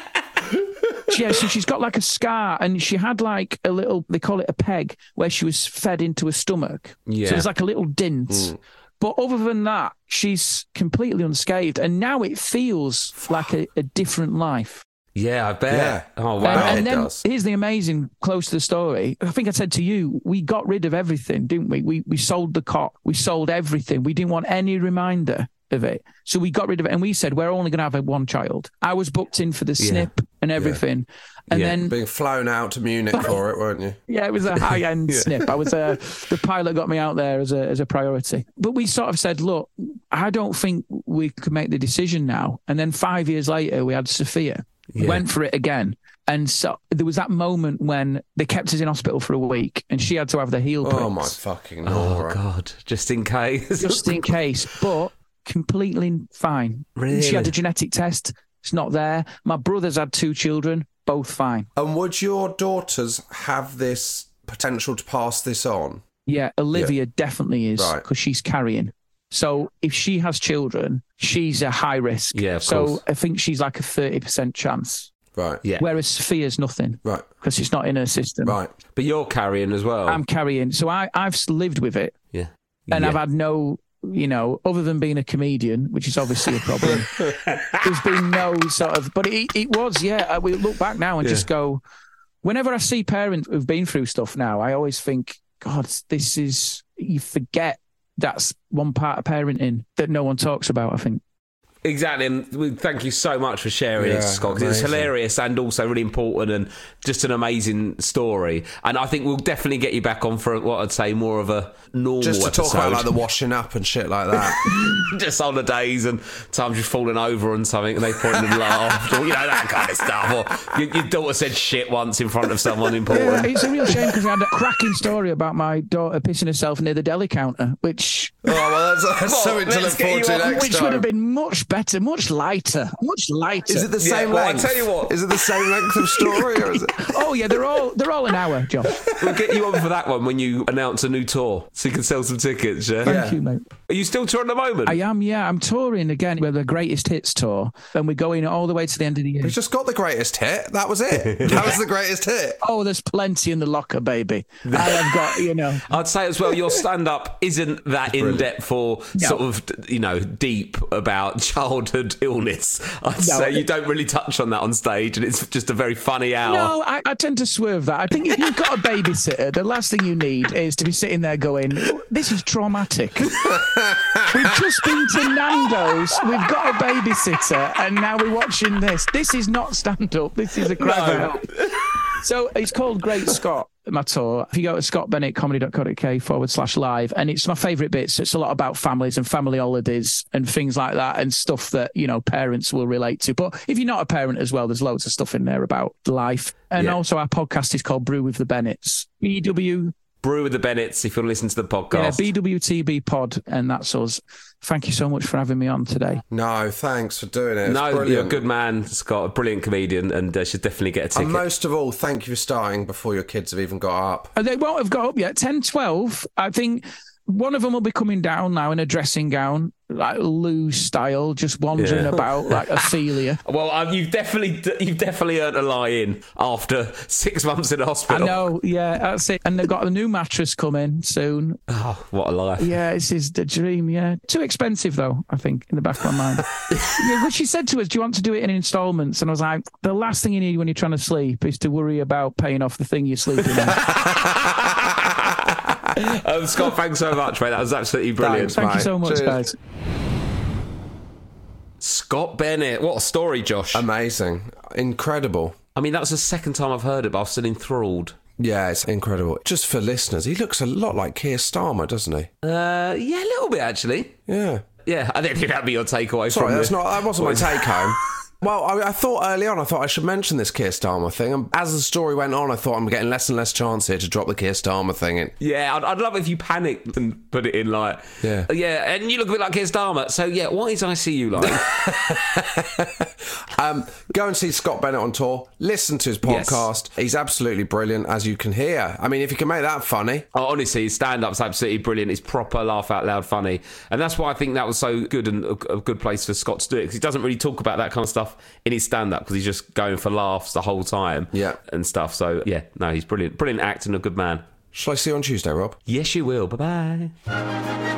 Yeah, so she's got like a scar, and she had like a little, they call it a peg, where she was fed into her stomach. Yeah. So there's like a little dint. Mm. But other than that, she's completely unscathed. And now it feels like a, a different life. Yeah, I bet. Yeah. Oh, And, wow. it and then does. here's the amazing close to the story. I think I said to you, we got rid of everything, didn't we? We we sold the cot. We sold everything. We didn't want any reminder of it. So we got rid of it. And we said, we're only going to have a one child. I was booked in for the Yeah. snip and everything. And Yeah. then, Being flown out to Munich for it, weren't you? yeah, it was a high end snip. I was uh, the pilot got me out there as a, as a priority. But we sort of said, look, I don't think we could make the decision now. And then five years later, we had Sophia. Yeah. Went for it again. And so there was that moment when they kept us in hospital for a week and she had to have the heel Oh, my pricks fucking Oh, Nora. God. Just in case. just in case, but completely fine. Really? She had a genetic test. It's not there. My brother's had two children, both fine. And would your daughters have this potential to pass this on? Yeah, Olivia definitely is Right. because she's carrying. So if she has children, she's a high risk. Yeah, of so course. I think she's like a thirty percent chance. Right. Yeah. Whereas Sophia's nothing Right. because it's not in her system. Right. But you're carrying as well. I'm carrying. So I, I've lived with it yeah. and yeah. I've had no, you know, other than being a comedian, which is obviously a problem, there's been no sort of, but it, it was, yeah. We look back now and Yeah. just go, whenever I see parents who've been through stuff now, I always think, God, this is, you forget that's one part of parenting that no one talks about, I think. Exactly, and we thank you so much for sharing Yeah, it, Scott, because it's amazing. hilarious and also really important and just an amazing story. And I think we'll definitely get you back on for what I'd say more of a normal Just to episode. talk about like the washing up and shit like that. just on the days and times you've fallen over and something and they pointed and laughed, or you know, that kind of stuff. Or your, your daughter said shit once in front of someone Yeah, important. it's a real shame because I had a cracking story about my daughter pissing herself near the deli counter, which Oh, well, that's, that's Well, something to look let's get forward you to on, next which time. would have been much better, much lighter, much lighter. Is it the Yeah, same well, I length? tell you what. Is it the same length of story, or is it? Oh yeah, they're all they're all an hour, Josh. We'll get you on for that one when you announce a new tour, so you can sell some tickets. Yeah. Thank you, mate. Are you still touring at the moment? I am, yeah. I'm touring again with the Greatest Hits tour, and we're going all the way to the end of the year. We just got the greatest hit. That was it. That was the greatest hit. Oh, there's plenty in the locker, baby. I have got, you know. I'd say as well, your stand-up isn't that in-depth or No. sort of, you know, deep about childhood illness. I'd say you don't really touch on that on stage, and it's just a very funny hour. No, I, I tend to swerve that. I think if you've got a babysitter, the last thing you need is to be sitting there going, this is traumatic. We've just been to Nando's, we've got a babysitter, and now we're watching this. This is not stand-up. This is a cry for help. So it's called Great Scott, my tour. If you go to scott bennett comedy dot co dot uk forward slash live, and it's my favourite bits. It's a lot about families and family holidays and things like that and stuff that, you know, parents will relate to. But if you're not a parent as well, there's loads of stuff in there about life. And Yeah. also our podcast is called Brew with the Bennetts. B W Brew with the Bennetts, if you want to listen to the yeah, podcast. B W T B pod, and that's us. Thank you so much for having me on today. No, thanks for doing it. It's no, brilliant. you're a good man, Scott, a brilliant comedian, and uh, should definitely get a ticket. And most of all, thank you for starting before your kids have even got up. Uh, They won't have got up yet. ten, twelve. I think one of them will be coming down now in a dressing gown, like Lou style, just wandering Yeah. about like Ophelia. Well, um, you've definitely you've definitely earned a lie in after six months in the I hospital. know, yeah, that's it. And they've got a new mattress coming soon. Oh, what a life. Yeah, this is the dream, yeah. Too expensive, though, I think, in the back of my mind. Yeah, well, she said to us, do you want to do it in installments? And I was like, the last thing you need when you're trying to sleep is to worry about paying off the thing you're sleeping on. um, Scott, thanks so much, mate. That was absolutely brilliant. Thanks, Thank you mate. so much, Cheers. guys. Scott Bennett, what a story, Josh. Amazing. Incredible. I mean, that was the second time I've heard it, but I was still enthralled. Yeah, it's incredible. Just for listeners, he looks a lot like Keir Starmer, doesn't he? Uh, yeah, a little bit actually. Yeah. Yeah, I didn't think that'd be your takeaway Sorry, from that's the- not. That wasn't my take home. Well, I, I thought early on, I thought I should mention this Keir Starmer thing. And as the story went on, I thought I'm getting less and less chance here to drop the Keir Starmer thing in. Yeah, I'd, I'd love if you panicked and put it in like, Yeah. yeah, and you look a bit like Keir Starmer. So, yeah, what is I See You like? um, go and see Scott Bennett on tour. Listen to his podcast. Yes. He's absolutely brilliant, as you can hear. I mean, if you can make that funny. Oh, honestly, his stand-up's absolutely brilliant. It's proper laugh out loud funny. And that's why I think that was so good and a, a good place for Scott to do it, because he doesn't really talk about that kind of stuff in his stand-up because he's just going for laughs the whole time yeah. and stuff. So, yeah, no, he's brilliant. Brilliant act and a good man. Shall I see you on Tuesday, Rob? Yes, you will. Bye-bye.